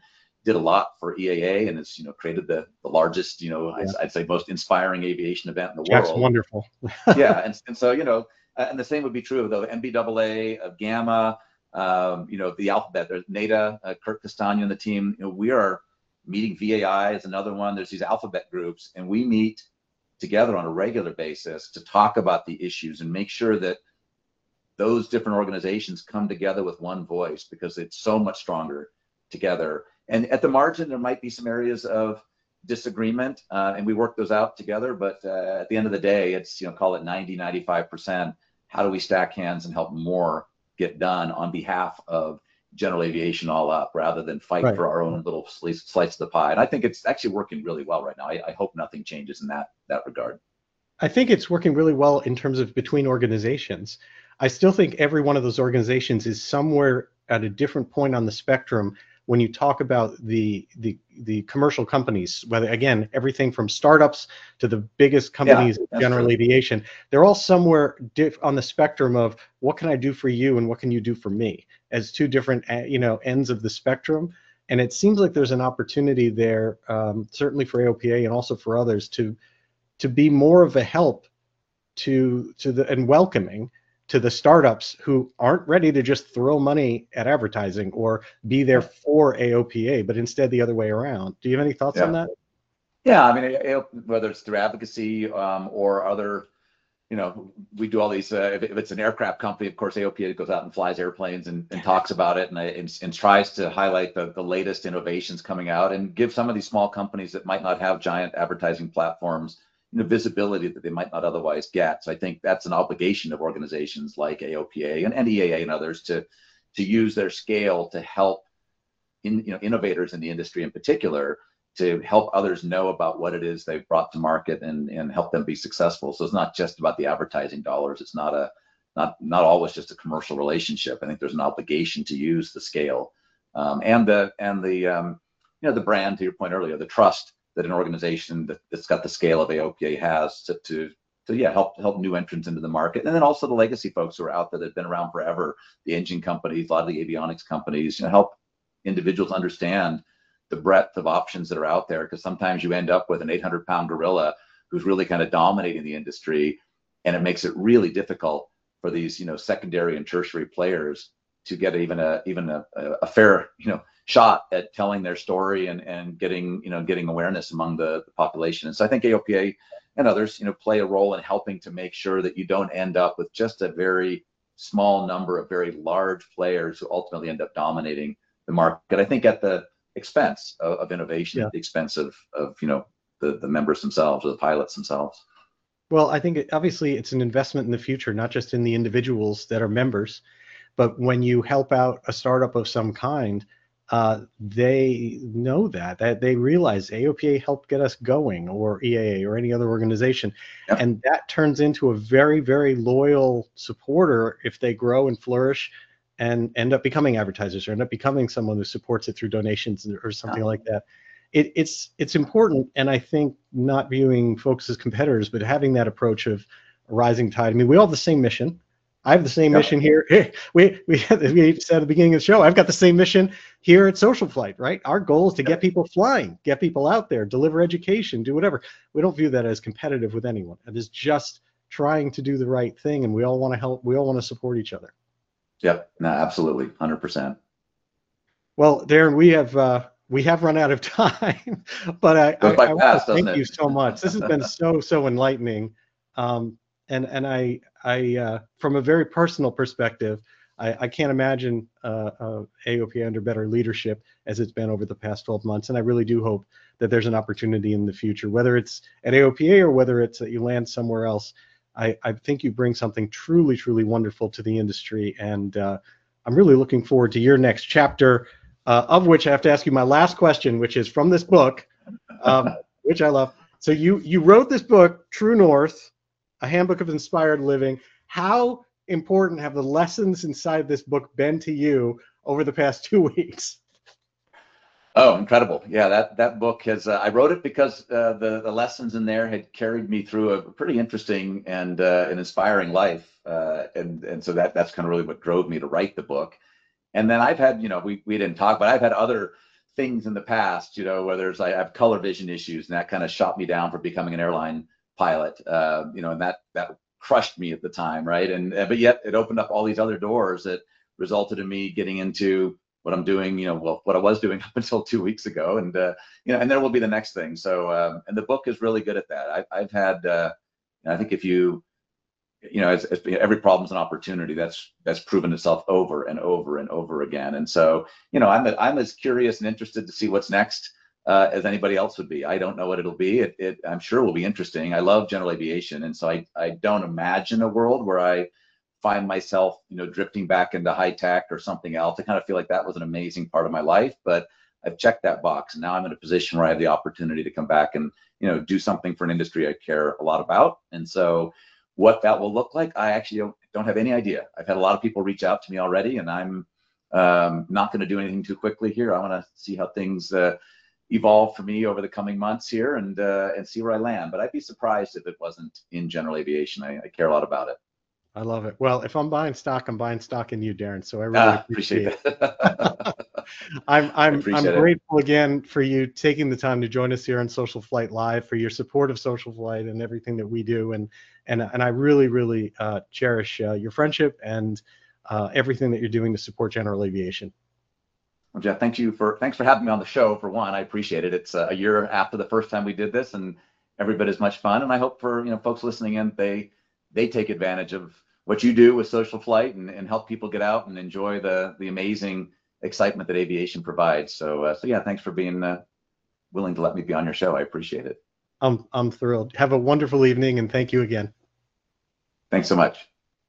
did a lot for E A A and has, you know, created the, the largest, you know, yeah. I'd, I'd say most inspiring aviation event in the
Jeff's
world.
Wonderful.
Yeah, and, and so, you know, uh, and the same would be true of the N B A A, of Gamma, um, you know, the Alphabet. There's NADA, uh, Kirk Castagna and the team. You know, we are meeting. V A I is another one. There's these Alphabet groups, and we meet together on a regular basis to talk about the issues and make sure that those different organizations come together with one voice, because it's so much stronger together. And at the margin, there might be some areas of disagreement, uh, and we work those out together. But uh, at the end of the day, it's, you know, call it ninety, ninety-five percent. How do we stack hands and help more get done on behalf of general aviation all up, rather than fight right. for our own little slice, slice of the pie? And I think it's actually working really well right now. I, I hope nothing changes in that that regard.
I think it's working really well in terms of between organizations. I still think every one of those organizations is somewhere at a different point on the spectrum when you talk about the the the commercial companies, whether, again, everything from startups to the biggest companies yeah, in general true. aviation, they're all somewhere diff on the spectrum of what can I do for you and what can you do for me, as two different you know ends of the spectrum. And it seems like there's an opportunity there, um, certainly for A O P A and also for others, to to be more of a help to to the and welcoming to the startups who aren't ready to just throw money at advertising or be there for A O P A, but instead the other way around. Do you have any thoughts
yeah.
on that?
Yeah, I mean, whether it's through advocacy um, or other, you know, we do all these, uh, if, if it's an aircraft company, of course, A O P A goes out and flies airplanes and, and talks about it and, and, and tries to highlight the, the latest innovations coming out and give some of these small companies that might not have giant advertising platforms, you know, visibility that they might not otherwise get. So I think that's an obligation of organizations like A O P A and, and E A A and others to to use their scale to help in, you know, innovators in the industry in particular, to help others know about what it is they've brought to market and and help them be successful. So it's not just about the advertising dollars. It's not a not not always just a commercial relationship. I think there's an obligation to use the scale um, and the and the um, you know the brand, to your point earlier, the trust that an organization that, that's got the scale of A O P A has to, to, to yeah, help help new entrants into the market. And then also the legacy folks who are out there that have been around forever, the engine companies, a lot of the avionics companies, you know, help individuals understand the breadth of options that are out there. Because sometimes you end up with an eight hundred pound gorilla who's really kind of dominating the industry, and it makes it really difficult for these, you know, secondary and tertiary players to get even a even a, a fair, you know, shot at telling their story and and getting you know getting awareness among the, the population. And so I think A O P A and others you know play a role in helping to make sure that you don't end up with just a very small number of very large players who ultimately end up dominating the market. I think at the expense of, of innovation, yeah. at the expense of of you know the the members themselves or the pilots themselves.
Well, I think it, obviously it's an investment in the future, not just in the individuals that are members, but when you help out a startup of some kind, uh, they know that, that they realize A O P A helped get us going, or E A A or any other organization. Yep. And that turns into a very, very loyal supporter if they grow and flourish and end up becoming advertisers or end up becoming someone who supports it through donations or something yeah. like that. It, it's, it's important. And I think not viewing folks as competitors, but having that approach of a rising tide. I mean, we all have the same mission. I have the same yep. mission here. Hey, we, we, we said at the beginning of the show, I've got the same mission here at Social Flight, right? Our goal is to yep. get people flying, get people out there, deliver education, do whatever. We don't view that as competitive with anyone. It is just trying to do the right thing, and we all want to help. We all want to support each other.
Yep, no, absolutely, one hundred percent.
Well, Darren, we have uh, we have run out of time, but I, I, I want to thank you so much. This has been so, so enlightening. Um, And and I I uh, from a very personal perspective, I, I can't imagine uh, uh, A O P A under better leadership as it's been over the past twelve months. And I really do hope that there's an opportunity in the future, whether it's at A O P A or whether it's that you land somewhere else. I, I think you bring something truly, truly wonderful to the industry, and uh, I'm really looking forward to your next chapter. Uh, of which I have to ask you my last question, which is from this book, um, which I love. So you you wrote this book, True North, A Handbook of Inspired Living. How important have the lessons inside this book been to you over the past two weeks?
Oh, incredible. Yeah, that, that book has, uh, I wrote it because uh, the, the lessons in there had carried me through a pretty interesting and uh, an inspiring life. Uh, and, and so that, that's kind of really what drove me to write the book. And then I've had, you know, we, we didn't talk, but I've had other things in the past, you know, whether it's I have color vision issues, and that kind of shot me down for becoming an airline pilot, uh, you know, and that that crushed me at the time, right? And uh, but yet it opened up all these other doors that resulted in me getting into what I'm doing, you know, well, what I was doing up until two weeks ago, and uh, you know, and there will be the next thing. So, um, and the book is really good at that. I, I've had, uh, I think if you, you know, as, as every problem's an opportunity, that's that's proven itself over and over and over again. And so, you know, I'm I'm as curious and interested to see what's next uh, as anybody else would be. I don't know what it'll be. It, it I'm sure will be interesting. I love general aviation, and so I I don't imagine a world where I find myself, you know, drifting back into high tech or something else. I kind of feel like that was an amazing part of my life, but I've checked that box, and now I'm in a position where I have the opportunity to come back and, you know, do something for an industry I care a lot about. And so what that will look like, I actually don't, don't have any idea. I've had a lot of people reach out to me already, and I'm um, not going to do anything too quickly here. I want to see how things uh, evolve for me over the coming months here, and uh, and see where I land. But I'd be surprised if it wasn't in general aviation. I, I care a lot about it.
I love it. Well, if I'm buying stock, I'm buying stock in you, Darren. So I really
ah,
appreciate,
appreciate
it. I'm I'm
appreciate
I'm
it.
grateful again for you taking the time to join us here on Social Flight Live, for your support of Social Flight and everything that we do, and and and I really really uh, cherish uh, your friendship and uh, everything that you're doing to support general aviation.
Well, Jeff, thank you for thanks for having me on the show. For one, I appreciate it. It's a year after the first time we did this, and every bit as much fun. And I hope for, you know, folks listening in, they they take advantage of what you do with Social Flight, and, and help people get out and enjoy the the amazing excitement that aviation provides. So uh, so yeah, thanks for being uh, willing to let me be on your show. I appreciate it.
I'm I'm thrilled. Have a wonderful evening, and thank you again.
Thanks so much.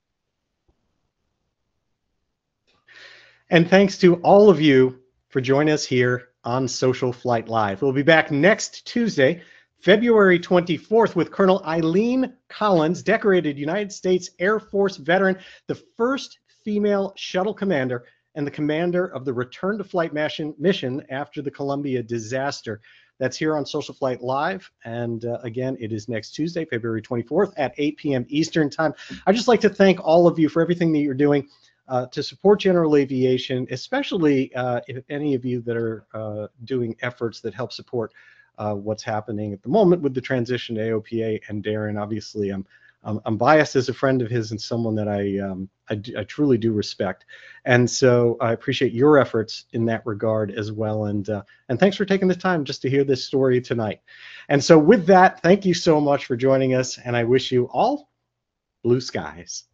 And thanks to all of you for joining us here on Social Flight Live. We'll be back next Tuesday, February twenty-fourth, with Colonel Eileen Collins, decorated United States Air Force veteran, the first female shuttle commander and the commander of the return to flight mission, mission after the Columbia disaster. That's here on Social Flight Live. And uh, again, it is next Tuesday, February twenty-fourth at eight p m Eastern Time. I'd just like to thank all of you for everything that you're doing uh, to support general aviation, especially uh, if any of you that are uh, doing efforts that help support Uh, what's happening at the moment with the transition to A O P A. And Darren, obviously, I'm I'm, I'm biased as a friend of his and someone that I, um, I I truly do respect, and so I appreciate your efforts in that regard as well. And uh, and thanks for taking the time just to hear this story tonight. And so with that, thank you so much for joining us, and I wish you all blue skies.